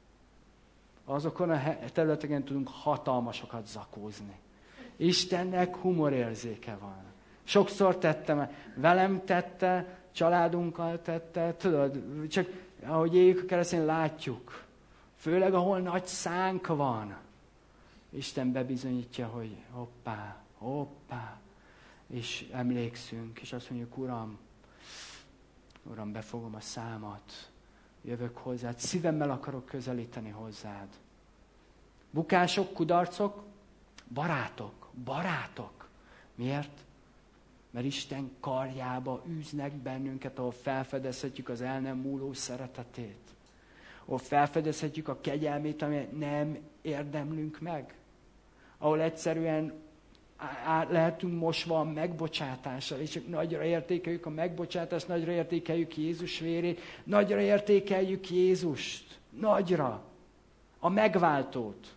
Azokon a területeken tudunk hatalmasokat zakózni. Istennek humorérzéke van. Sokszor tettem, velem tette, családunkkal tette, tudod, csak ahogy éljük a keresztén, látjuk. Főleg, ahol nagy szánk van. Isten bebizonyítja, hogy hoppá, hoppá, és emlékszünk, és azt mondjuk, Uram, Uram, befogom a számat, jövök hozzád, szívemmel akarok közelíteni hozzád. Bukások, kudarcok, barátok, barátok. Miért? Mert Isten karjába űznek bennünket, ahol felfedezhetjük az el nem múló szeretetét. Ahol felfedezhetjük a kegyelmét, amelyet nem érdemlünk meg. Ahol egyszerűen át lehetünk mosva a megbocsátással, és csak nagyra értékeljük a megbocsátást, nagyra értékeljük Jézus vérét, nagyra értékeljük Jézust. Nagyra. A megváltót.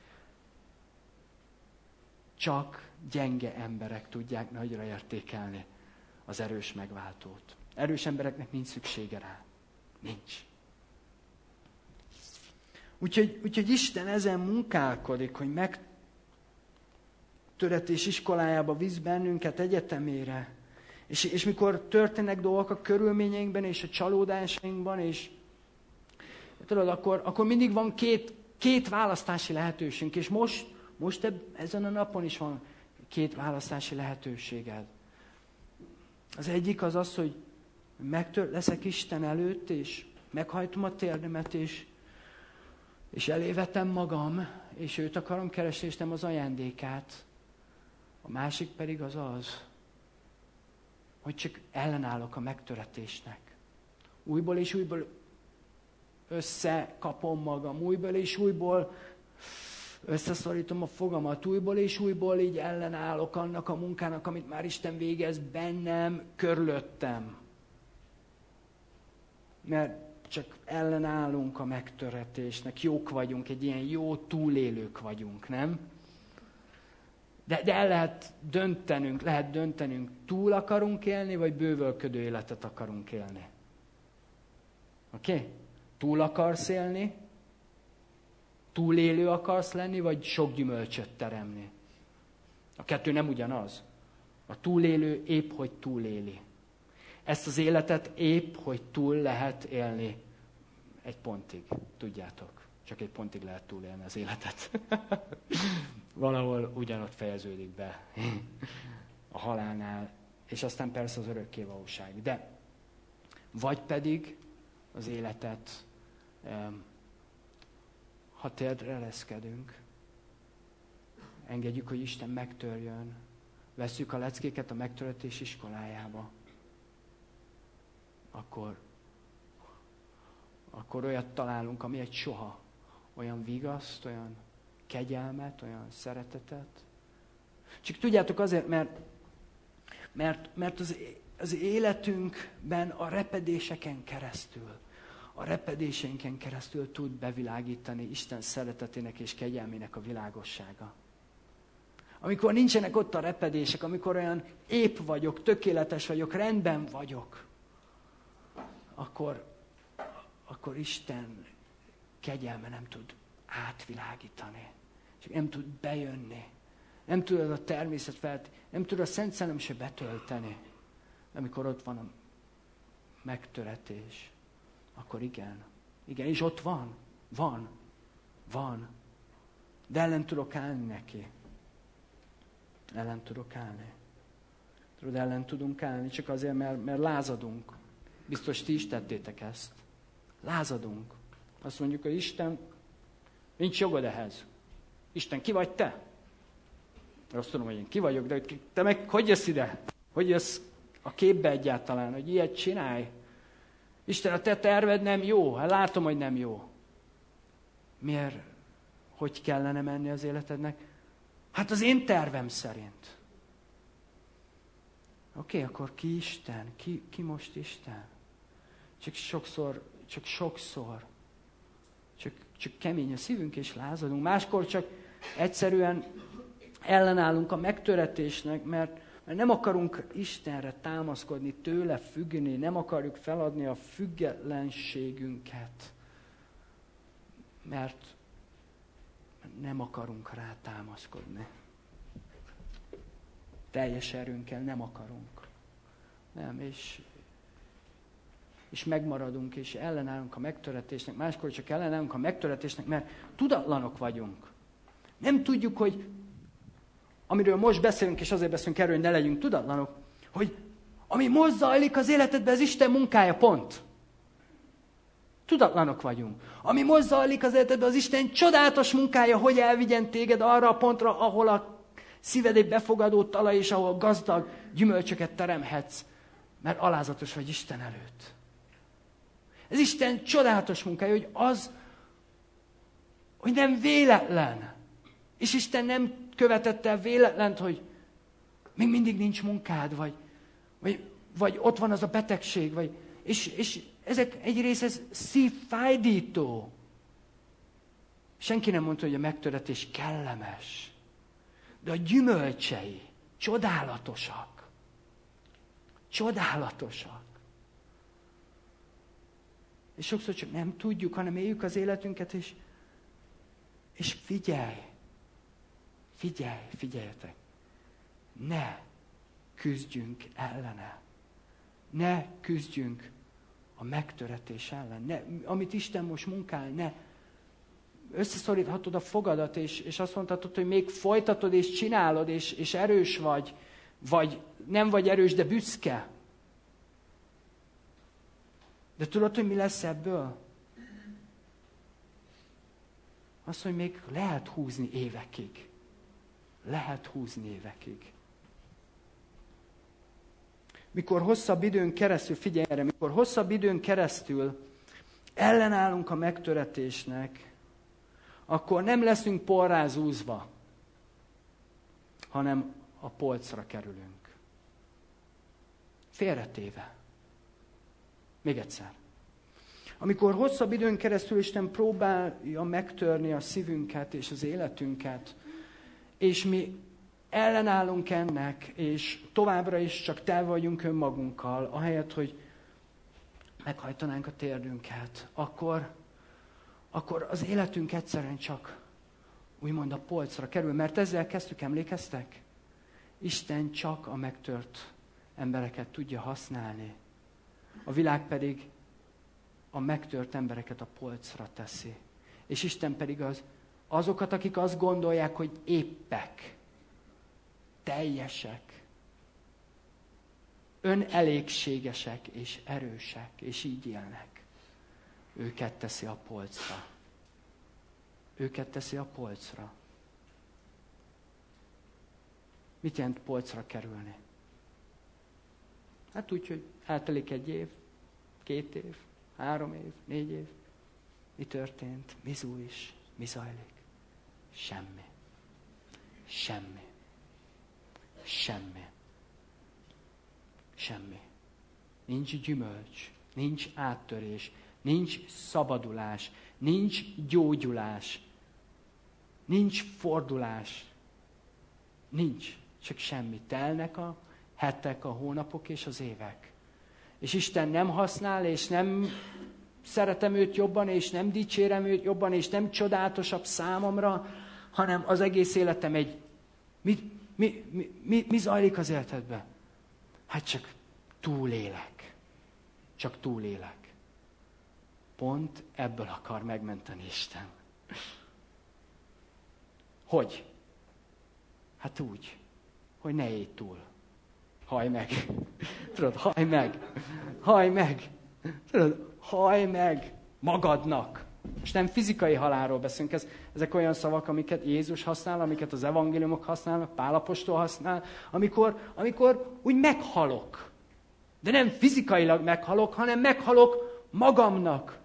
Csak gyenge emberek tudják nagyra értékelni az erős megváltót. Erős embereknek nincs szüksége rá. Nincs. Úgyhogy, úgyhogy Isten ezen munkálkodik, hogy megtöretés iskolájába visz bennünket, egyetemére. És, és mikor történnek dolgok a körülményeinkben és a csalódásainkban, és tudod, akkor, akkor mindig van két, két választási lehetőségünk. És most, most ebb, ezen a napon is van két választási lehetőséged. Az egyik az az, hogy megtör, leszek Isten előtt, és meghajtom a térdemet, és, és elévetem magam, és őt akarom keresni, és nem az ajándékát. A másik pedig az az, hogy csak ellenállok a megtöretésnek. Újból és újból összekapom magam, újból és újból összeszorítom a fogamat, újból és újból így ellenállok annak a munkának, amit már Isten végez bennem, körülöttem. Mert csak ellenállunk a megtöretésnek, jók vagyunk, egy ilyen jó túlélők vagyunk, nem? De, de el lehet döntenünk, lehet döntenünk, túl akarunk élni, vagy bővölködő életet akarunk élni. Oké? Okay? Túl akarsz élni, túlélő akarsz lenni, vagy sok gyümölcsöt teremni. A kettő nem ugyanaz. A túlélő épp, hogy túléli. Ezt az életet épp, hogy túl lehet élni egy pontig, tudjátok. Csak egy pontig lehet túlélni az életet. Valahol ugyanott fejeződik be a halálnál, és aztán persze az örökké valóság. De vagy pedig az életet, ha térdre leszkedünk, engedjük, hogy Isten megtörjön, vesszük a leckéket a megtöretés iskolájába, akkor, akkor olyat találunk, ami egy soha. Olyan vigaszt, olyan kegyelmet, olyan szeretetet. Csak tudjátok azért, mert, mert, mert az, az életünkben a repedéseken keresztül, a repedéseinken keresztül tud bevilágítani Isten szeretetének és kegyelmének a világossága. Amikor nincsenek ott a repedések, amikor olyan épp vagyok, tökéletes vagyok, rendben vagyok, akkor, akkor Isten kegyelme nem tud átvilágítani. És nem tud bejönni. Nem tud a természet felt, nem tud a Szent Szellem se betölteni. Amikor ott van a megtöretés, akkor igen. Igen, és ott van. Van. Van. De ellen tudok állni neki. Ellen tudok állni. Tudod, ellen tudunk állni, csak azért, mert, mert lázadunk. Biztos ti is tettétek ezt. Lázadunk. Azt mondjuk, hogy Isten, nincs jogod ehhez. Isten, ki vagy te? Azt tudom, hogy én ki vagyok, de te meg hogy jössz ide? Hogy jössz a képbe egyáltalán, hogy ilyet csinálj? Isten, a te terved nem jó. Hát látom, hogy nem jó. Miért? Hogy kellene menni az életednek? Hát az én tervem szerint. Oké, okay, akkor ki Isten? Ki, ki most Isten? Csak sokszor, csak sokszor, csak, csak kemény a szívünk és lázadunk. Máskor csak egyszerűen ellenállunk a megtöretésnek, mert, mert nem akarunk Istenre támaszkodni, tőle függni, nem akarjuk feladni a függetlenségünket, mert nem akarunk rá támaszkodni. Teljes erőnkkel nem akarunk. Nem, és, és megmaradunk, és ellenállunk a megtöretésnek. Máskor csak ellenállunk a megtöretésnek, mert tudatlanok vagyunk. Nem tudjuk, hogy amiről most beszélünk, és azért beszélünk erről, hogy ne legyünk tudatlanok, hogy ami most zajlik az életedben, az Isten munkája, pont. Tudatlanok vagyunk. Ami most zajlik az életedben, az Isten csodálatos munkája, hogy elvigyen téged arra a pontra, ahol a szíved egy befogadó talaj, és ahol gazdag gyümölcsöket teremhetsz, mert alázatos vagy Isten előtt. Ez Isten csodálatos munkája, hogy az, hogy nem véletlen. És Isten nem követett el véletlent, hogy még mindig nincs munkád, vagy, vagy, vagy ott van az a betegség, vagy, és, és ezek egy rész ez szívfájdító. Senki nem mondta, hogy a megtöretés kellemes. De a gyümölcsei csodálatosak. Csodálatosak. És sokszor csak nem tudjuk, hanem éljük az életünket, és, és figyelj. Figyelj, figyeljetek. Ne küzdjünk ellene. Ne küzdjünk a megtöretés ellen. Ne, amit Isten most munkál, ne összeszoríthatod a fogadat, és, és azt mondhatod, hogy még folytatod, és csinálod, és, és erős vagy, vagy nem vagy erős, de büszke. De tudod, hogy mi lesz ebből? Az, hogy még lehet húzni évekig. Lehet húzni évekig. Mikor hosszabb időn keresztül, figyelj erre, mikor hosszabb időn keresztül ellenállunk a megtöretésnek, akkor nem leszünk porrá zúzva, hanem a polcra kerülünk. Félretéve. Még egyszer. Amikor hosszabb időn keresztül Isten próbálja megtörni a szívünket és az életünket, és mi ellenállunk ennek, és továbbra is csak tel vagyunk önmagunkkal, ahelyett, hogy meghajtanánk a térdünket, akkor, akkor az életünk egyszerűen csak úgymond a polcra kerül. Mert ezzel kezdtük, emlékeztek? Isten csak a megtört embereket tudja használni. A világ pedig a megtört embereket a polcra teszi. És Isten pedig az, azokat, akik azt gondolják, hogy éppek, teljesek, önelégségesek és erősek, és így élnek. Őket teszi a polcra. Őket teszi a polcra. Mit jelent polcra kerülni? Hát úgy, hogy eltelik egy év, két év, három év, négy év. Mi történt? Mi zújis? Mi zajlik? Semmi. Semmi. Semmi. Semmi. Nincs gyümölcs, nincs áttörés, nincs szabadulás, nincs gyógyulás, nincs fordulás. Nincs. Csak semmi. Telnek a hetek, a hónapok és az évek. És Isten nem használ, és nem szeretem őt jobban, és nem dicsérem őt jobban, és nem csodálatosabb számomra, hanem az egész életem egy... Mi, mi, mi, mi, mi zajlik az életedben? Hát csak túlélek. Csak túlélek. Pont ebből akar megmenteni Isten. Hogy? Hát úgy, hogy ne élj túl. Hajj meg. Tudod, hajj meg. Hajj meg. Tudod, hajj meg magadnak. Most nem fizikai halálról beszélünk, ez, ezek olyan szavak, amiket Jézus használ, amiket az evangéliumok használnak, Pál apostol használ, amikor, amikor úgy meghalok. De nem fizikailag meghalok, hanem meghalok magamnak.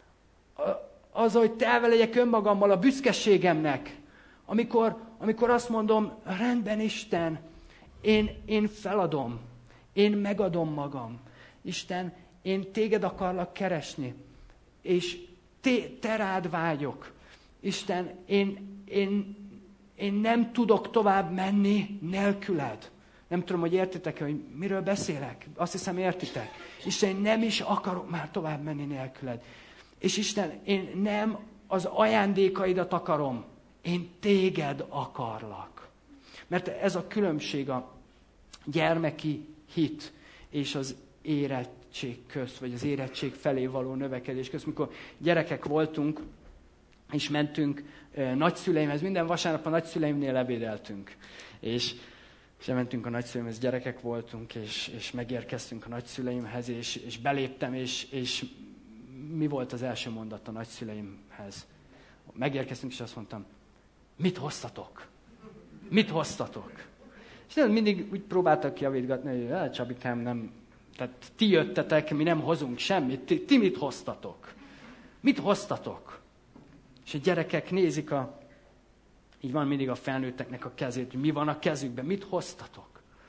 Az, hogy telve legyek önmagammal, a büszkeségemnek. Amikor, amikor azt mondom, rendben Isten, én, én feladom, én megadom magam. Isten, én téged akarlak keresni, és te, te rád vágyok. Isten, én, én, én nem tudok tovább menni nélküled. Nem tudom, hogy értitek, hogy miről beszélek. Azt hiszem, értitek. Isten, én nem is akarok már tovább menni nélküled. És Isten, én nem az ajándékaidat akarom. Én téged akarlak. Mert ez a különbség a gyermeki hit és az érettség közt, vagy az érettség felé való növekedés közt. Mikor gyerekek voltunk, és mentünk e, nagyszüleimhez, minden vasárnap a nagyszüleimnél ebédeltünk. És, és mentünk a nagyszüleimhez, gyerekek voltunk, és, és megérkeztünk a nagyszüleimhez, és, és beléptem, és, és mi volt az első mondat a nagyszüleimhez? Megérkeztünk, és azt mondtam, mit hoztatok? Mit hoztatok? És nem, mindig úgy próbáltak javítgatni, hogy Csabikám, nem, tehát ti jöttetek, mi nem hozunk semmit, ti, ti mit hoztatok? Mit hoztatok? És a gyerekek nézik, a, így van mindig a felnőtteknek a kezét, hogy mi van a kezükben, mit hoztatok?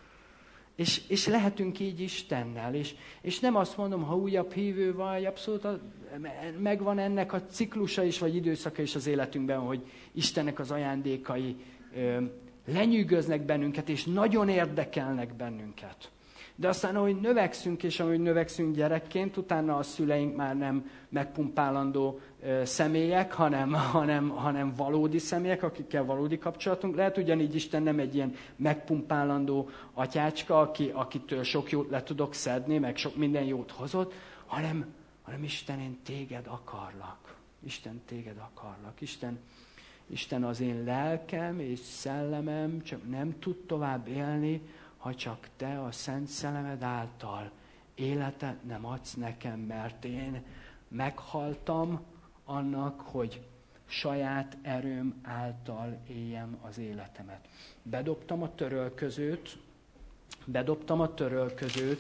És, és lehetünk így Istennel, és, és nem azt mondom, ha újabb hívő vagy, abszolút a, megvan ennek a ciklusa is, vagy időszaka is az életünkben, hogy Istennek az ajándékai ö, lenyűgöznek bennünket, és nagyon érdekelnek bennünket. De aztán, ahogy növekszünk, és ahogy növekszünk gyerekként, utána a szüleink már nem megpumpálandó ö, személyek, hanem, hanem, hanem valódi személyek, akikkel valódi kapcsolatunk. Lehet ugyanígy Isten nem egy ilyen megpumpálandó atyácska, aki, akitől sok jót le tudok szedni, meg sok minden jót hozott, hanem, hanem Isten, én téged akarlak. Isten, téged akarlak. Isten, Isten az én lelkem és szellemem csak nem tud tovább élni, ha csak te a Szent Szellemed által életet nem adsz nekem, mert én meghaltam annak, hogy saját erőm által éljem az életemet. Bedobtam a törölközőt, bedobtam a törölközőt,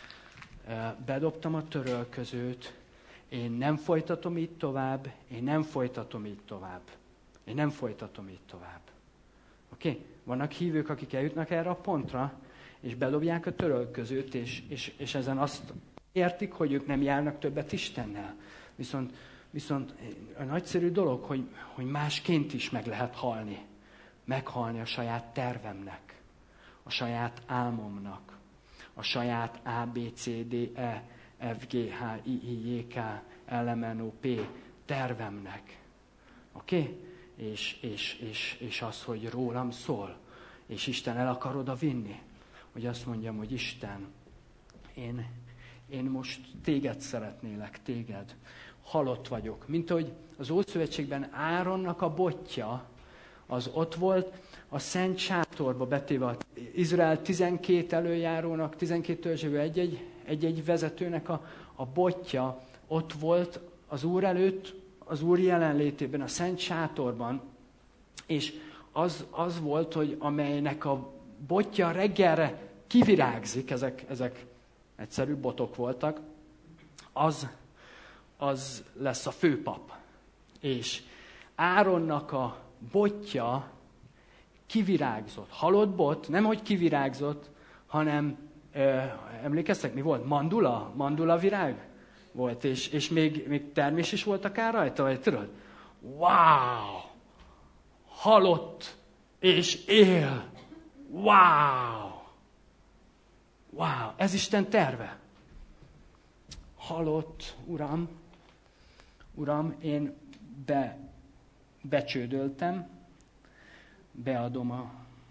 bedobtam a törölközőt, én nem folytatom így tovább, én nem folytatom így tovább. Én nem folytatom így tovább. Oké? Okay? Vannak hívők, akik eljutnak erre a pontra, és bedobják a törölközőt, és, és, és ezen azt értik, hogy ők nem járnak többet Istennel. Viszont, viszont a nagyszerű dolog, hogy, hogy másként is meg lehet halni. Meghalni a saját tervemnek, a saját álmomnak, a saját A, B, C, D, E, F, G, H, I, I, J, K, L, M, N, O, P tervemnek. Oké? Okay? És, és, és, és az, hogy rólam szól, és Isten el akar oda vinni. Hogy azt mondjam, hogy Isten, én, én most téged szeretnélek, téged. Halott vagyok. Mint ahogy az Ószövetségben Áronnak a botja, az ott volt a szent sátorba betéve. Izrael tizenkét előjárónak, tizenkét törzséből egy-egy, egy-egy vezetőnek a, a botja ott volt az Úr előtt, az Úr jelenlétében, a szent sátorban, és az, az volt, hogy amelynek a botja reggelre kivirágzik, ezek, ezek egyszerű botok voltak, az, az lesz a főpap. És Áronnak a botja kivirágzott. Halott bot, nem hogy kivirágzott, hanem, ö, emlékeztek, mi volt? Mandula? Mandula virág volt, és, és még, még termés is volt akár rajta, vagy tudod? Wow! Halott és él! Wow! Wow! Ez Isten terve. Halott, Uram, Uram, én be, becsődöltem, beadom a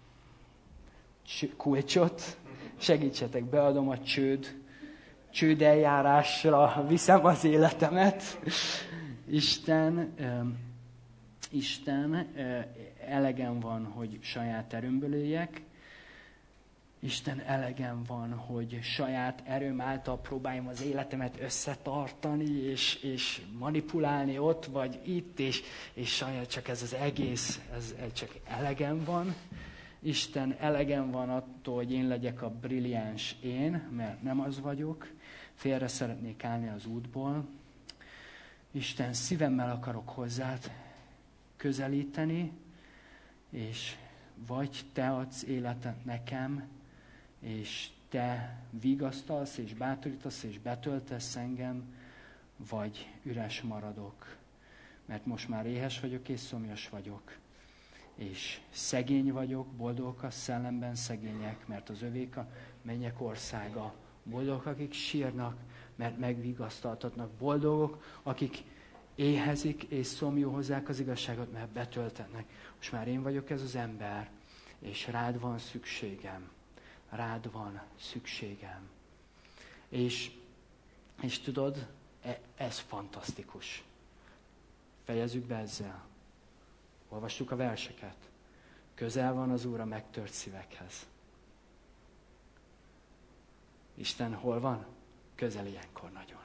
kulcsot, segítsetek, beadom a csőd, csődeljárásra viszem az életemet. Isten, Isten, elegem van, hogy saját erőmből éljek. Isten, elegem van, hogy saját erőm által próbáljam az életemet összetartani, és, és manipulálni ott vagy itt, és, és saját csak ez az egész, ez, ez csak elegem van. Isten, elegem van attól, hogy én legyek a brilliáns én, mert nem az vagyok. Félre szeretnék állni az útból. Isten, szívemmel akarok hozzád közelíteni, és vagy te adsz életet nekem, és te vigasztalsz, és bátorítasz, és betöltesz engem, vagy üres maradok. Mert most már éhes vagyok, és szomjas vagyok. És szegény vagyok, boldogok a szellemben szegények, mert az övék a mennyek országa. Boldogok, akik sírnak, mert megvigasztaltatnak. Boldogok, akik éhezik és szomjú hozzák az igazságot, mert betöltenek. Most már én vagyok ez az ember, és rád van szükségem. Rád van szükségem. És, és tudod, ez fantasztikus. Fejezzük be ezzel. Olvassuk a verseket. Közel van az Úr a megtört szívekhez. Isten hol van? Közel ilyenkor nagyon.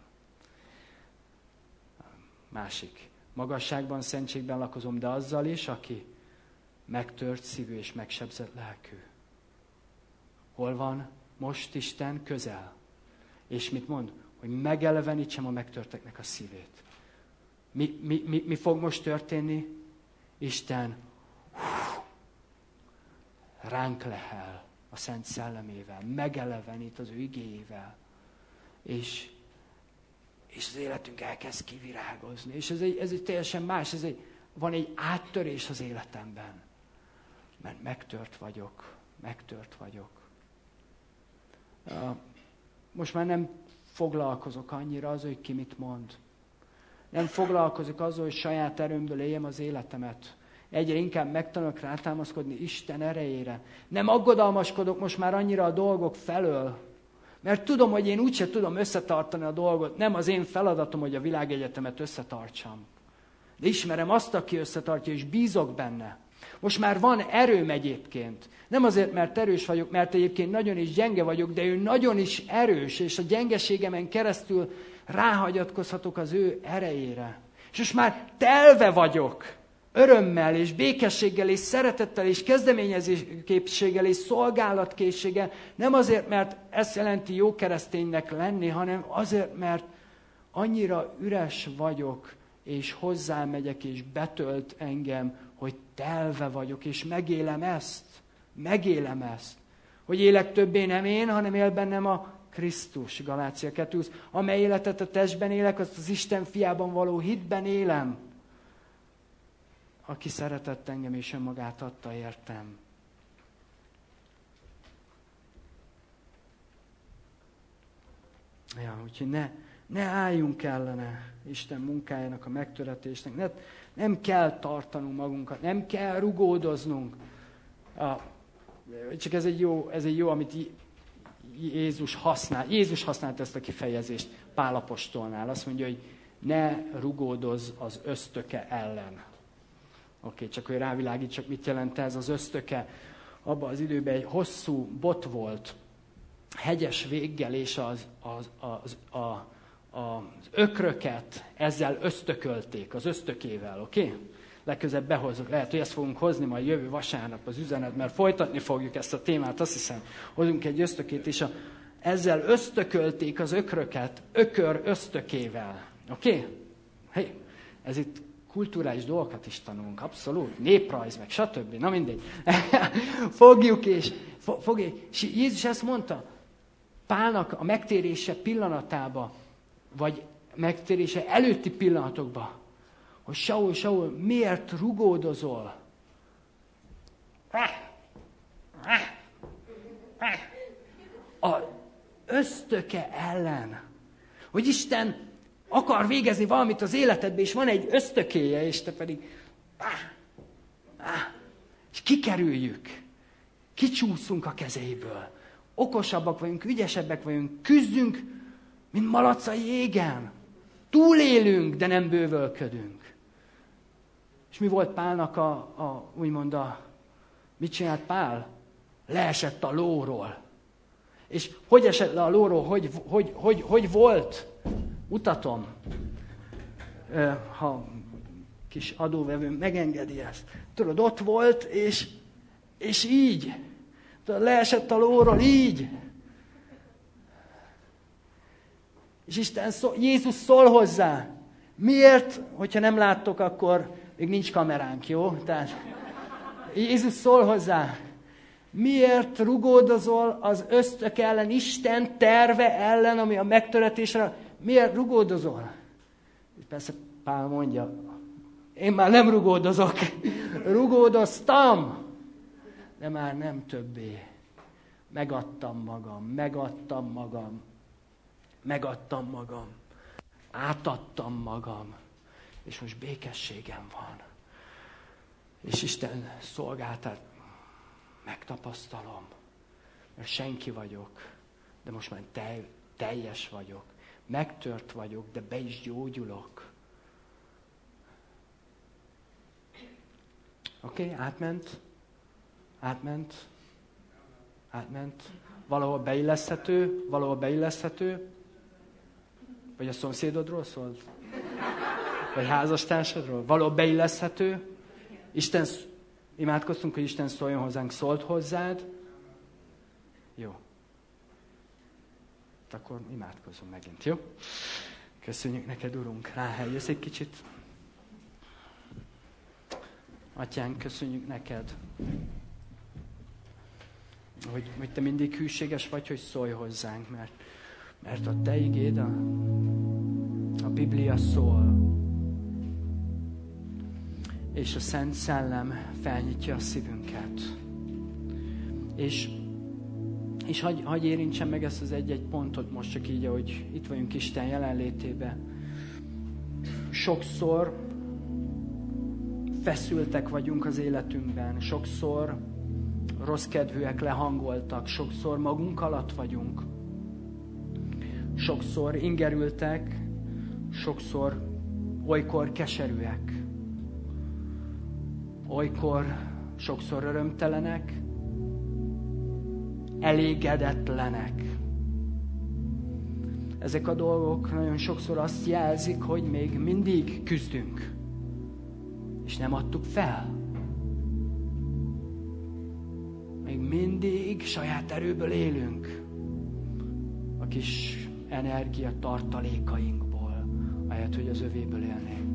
Másik. Magasságban, szentségben lakozom, de azzal is, aki megtört szívű és megsebzett lelkű. Hol van most Isten? Közel. És mit mond? Hogy megelevenítsem a megtörteknek a szívét. Mi, mi, mi, mi fog most történni? Isten hú, ránk lehel a Szent Szellemével, megelevenít az ő igéjével, és, és az életünk elkezd kivirágozni. És ez egy, ez egy teljesen más, ez egy, van egy áttörés az életemben. Mert megtört vagyok, megtört vagyok. Most már nem foglalkozok annyira az, hogy ki mit mond. Nem foglalkozok azzal, hogy saját erőmből éljem az életemet. Egyre inkább megtanulok rátámaszkodni Isten erejére. Nem aggodalmaskodok most már annyira a dolgok felől, mert tudom, hogy én úgyse tudom összetartani a dolgot. Nem az én feladatom, hogy a világegyetemet összetartsam. De ismerem azt, aki összetartja, és bízok benne. Most már van erőm egyébként. Nem azért, mert erős vagyok, mert egyébként nagyon is gyenge vagyok, de ő nagyon is erős, és a gyengeségemen keresztül ráhagyatkozhatok az ő erejére. És most már telve vagyok örömmel, és békességgel, és szeretettel, és kezdeményezésképességgel, és szolgálatkészséggel. Nem azért, mert ezt jelenti jó kereszténynek lenni, hanem azért, mert annyira üres vagyok, és hozzámegyek, és betölt engem, hogy telve vagyok, és megélem ezt. Megélem ezt. Hogy élek többé nem én, hanem él bennem a Krisztus, Galácia kettő, amely életet a testben élek, azt az Isten fiában való hitben élem, aki szeretett engem, és önmagát adta értem. Ja, úgyhogy ne, ne álljunk ellene Isten munkájának, a megtöretésnek. Ne, nem kell tartanunk magunkat, nem kell rugódoznunk. A, csak ez egy jó, ez egy jó, amit Jézus használ. Jézus használt ezt a kifejezést Pál apostolnál. Azt mondja, hogy ne rugódozz az ösztöke ellen. Oké, okay, csak hogy rávilágítsak, mit jelent ez az ösztöke. Abban az időben egy hosszú bot volt, hegyes véggel, és az, az, az, az, az ökröket ezzel ösztökölték, az ösztökével, oké? Okay? Legközebb behozok. Lehet, hogy ezt fogunk hozni majd jövő vasárnap az üzenet, mert folytatni fogjuk ezt a témát, azt hiszem, hozunk egy ösztökét, és a, ezzel ösztökölték az ökröket, ökör ösztökével. Oké? Okay? Hey, ez itt kulturális dolgokat is tanulunk, abszolút, néprajz, meg stb. Na mindegy. Fogjuk, és, fogjuk. És Jézus ezt mondta, Pálnak a megtérése pillanatába, vagy megtérése előtti pillanatokba, hogy Saul, Saul, miért rugódozol? A ösztöke ellen. Hogy Isten akar végezni valamit az életedbe, és van egy ösztökéje, és te pedig és kikerüljük. Kicsúszunk a kezéből. Okosabbak vagyunk, ügyesebbek vagyunk, küzdünk, mint malac a jégen. Túlélünk, de nem bővölködünk. És mi volt Pálnak a, a úgymond a, mit csinált Pál? Leesett a lóról. És hogy esett le a lóról? Hogy, hogy, hogy, hogy volt? Mutatom. Ha kis adóvevő megengedi ezt. Tudod, ott volt, és, és így. Tudod, leesett a lóról, így. És Isten szól, Jézus szól hozzá. Miért? Hogyha nem láttok, akkor még nincs kameránk, jó? Tehát Jézus szól hozzá. Miért rugódozol az ösztök ellen, Isten terve ellen, ami a megtöretésre? Miért rugódozol? Persze Pál mondja, én már nem rugódozok. Rugódoztam, de már nem többé. Megadtam magam, megadtam magam, megadtam magam, átadtam magam, és most békességem van. És Isten szolgáltát megtapasztalom, mert senki vagyok, de most már tel- teljes vagyok, megtört vagyok, de be is gyógyulok. Oké, okay, átment, átment, átment, valahol beilleszthető, valahol beilleszthető, vagy a szomszédodról szólt? Vagy házastársadról? Valahol beilleszthető. Isten, imádkoztunk, hogy Isten szóljon hozzánk, szólt hozzád. Jó. Akkor imádkozunk megint, jó? Köszönjük neked, Urunk. Ráheljössz egy kicsit. Atyánk, köszönjük neked, hogy, hogy te mindig hűséges vagy, hogy szólj hozzánk, mert, mert a te igéd, a, a Biblia szól, és a Szent Szellem felnyitja a szívünket. És, és hagy, hagy érintsem meg ezt az egy-egy pontot most csak így, ahogy itt vagyunk Isten jelenlétében. Sokszor feszültek vagyunk az életünkben, sokszor rossz kedvűek, lehangoltak, sokszor magunk alatt vagyunk, sokszor ingerültek, sokszor olykor keserűek. olykor sokszor örömtelenek, elégedetlenek. Ezek a dolgok nagyon sokszor azt jelzik, hogy még mindig küzdünk, és nem adtuk fel. Még mindig saját erőből élünk, a kis energia tartalékainkból, ahelyett, hogy az övéből élnénk.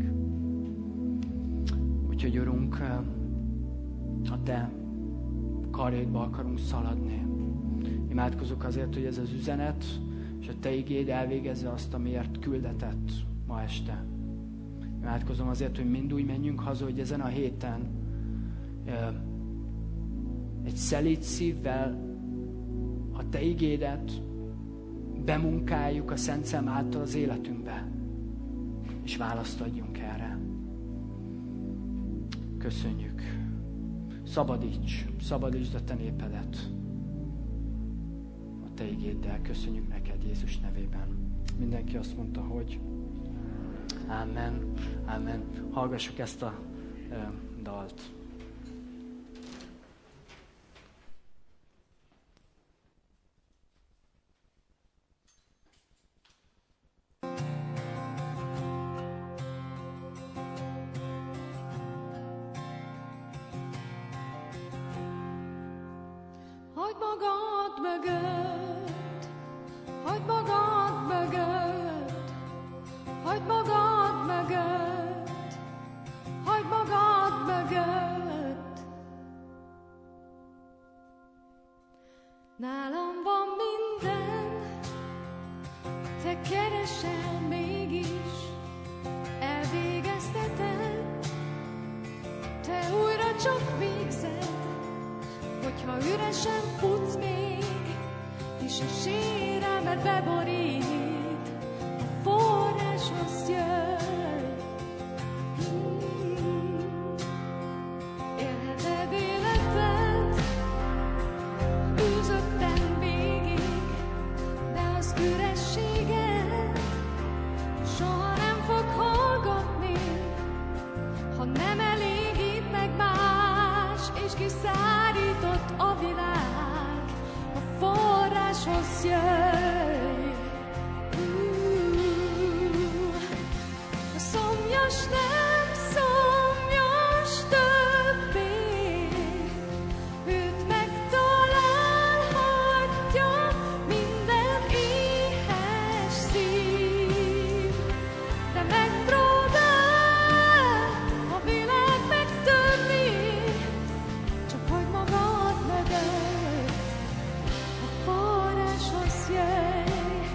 Úgyhogy Urunk, a Te karjaidba akarunk szaladni. Imádkozok azért, hogy ez az üzenet, és a Te igéd elvégezze azt, amiért küldetett ma este. Imádkozom azért, hogy mind úgy menjünk haza, hogy ezen a héten egy szelíd szívvel a Te igédet bemunkáljuk a Szent Szellem által az életünkbe, és választ adjunk erre. Köszönjük. Szabadíts, szabadítsd a Te népedet a Te igéddel. Köszönjük neked Jézus nevében. Mindenki azt mondta, hogy Amen, Amen. Hallgassuk ezt a uh, dalt. Hagyd magad mögött, hagyd magad mögött, hagyd magad mögött, hagyd magad mögött. Nálam van minden, te keresel mégis, elvégezteted, te újra csak végzed. Hogyha üresen futsz még, és a sérelmed beborít, a forráshoz jöjj. Mm. Élheted életed, űzötten végig, de az ürességet soha nem fog hallgatni, ha nem elégít meg más, és kiszárított a világ, a forráshoz jöjj. Uh, a szomjas nem szomjas többé, őt megtalálhatja minden éhes szív, de megpróbál a világ megtörni, csak hagyd magad mögött, a forráshoz jöjj.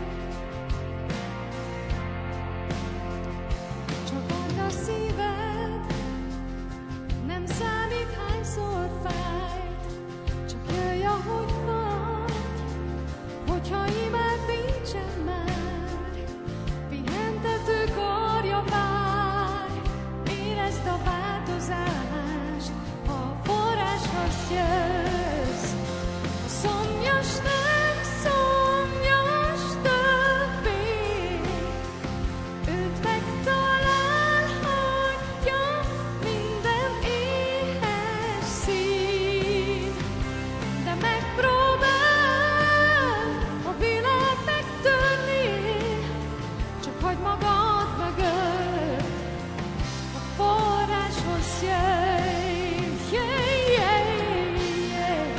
Csak add a szíved, nem számít hányszor fájt, csak jöjj ahogy vagy, hogyha imád nincsen már. Pihentető karja vár, érezd a változást, ha a forráshoz jössz. A szomjas nem szomjas többé, őt megtalálhatja minden éhes szív, de megpróbál a világ megtörni, csak hagyd magad mögött, a forráshoz jöjj. Yeah, yeah, yeah.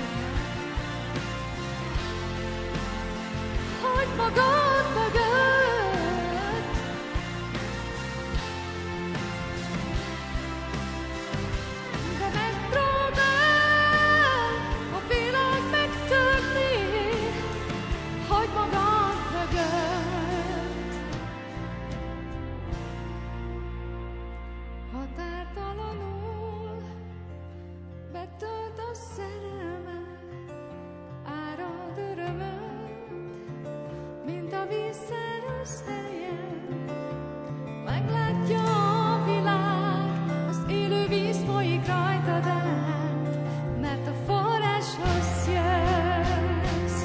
Hagyd magad mögött, de megpróbál a világ megtörni, hagyd magad mögött. Határtalanul betölt a szerelmed, árad örömöd, mint a vízszerűz helyen. Meglátja a világ, az élő víz folyik rajtad át, mert a forráshoz jössz.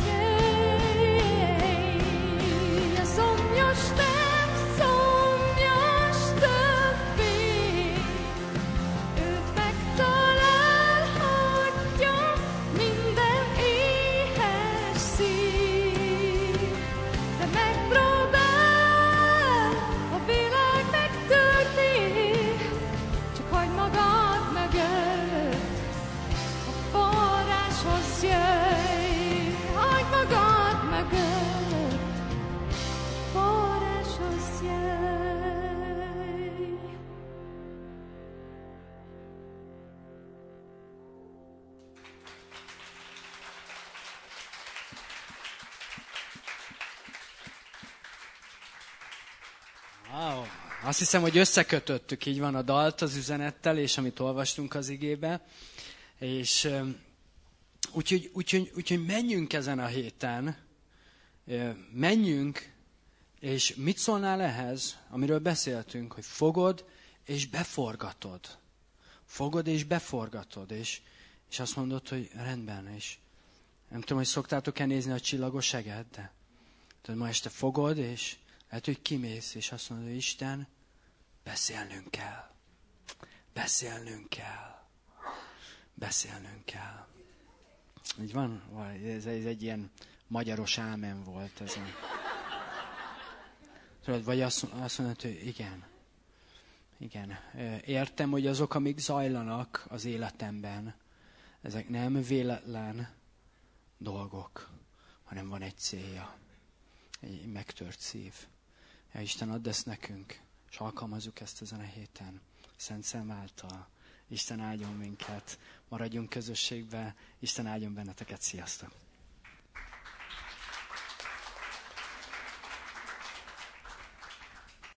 Yeah. A szomjas nem szomjas többé, őt Wow. Azt hiszem, hogy összekötöttük, így van, a dalt az üzenettel, és amit olvastunk az igébe. És úgyhogy úgy, úgy, úgy, menjünk ezen a héten, menjünk, és mit szólnál ehhez, amiről beszéltünk, hogy fogod és beforgatod. Fogod és beforgatod, és, és azt mondod, hogy rendben, és nem tudom, hogy szoktátok-e nézni a Csillagos eget, de tudod, ma este fogod, és lehet, hogy kimész, és azt mondod, hogy Isten, beszélnünk kell. Beszélnünk kell. Beszélnünk kell. Így van? Ez, ez egy ilyen magyaros ámen volt ez a... Tudod, vagy azt, azt mondod, hogy igen. Igen. Értem, hogy azok, amik zajlanak az életemben, ezek nem véletlen dolgok, hanem van egy célja. Egy megtört szív. Ja, Isten, add ezt nekünk, és alkalmazzuk ezt ezen a héten. Szent Szellem által. Isten áldjon minket, maradjunk közösségbe, Isten áldjon benneteket, sziasztok!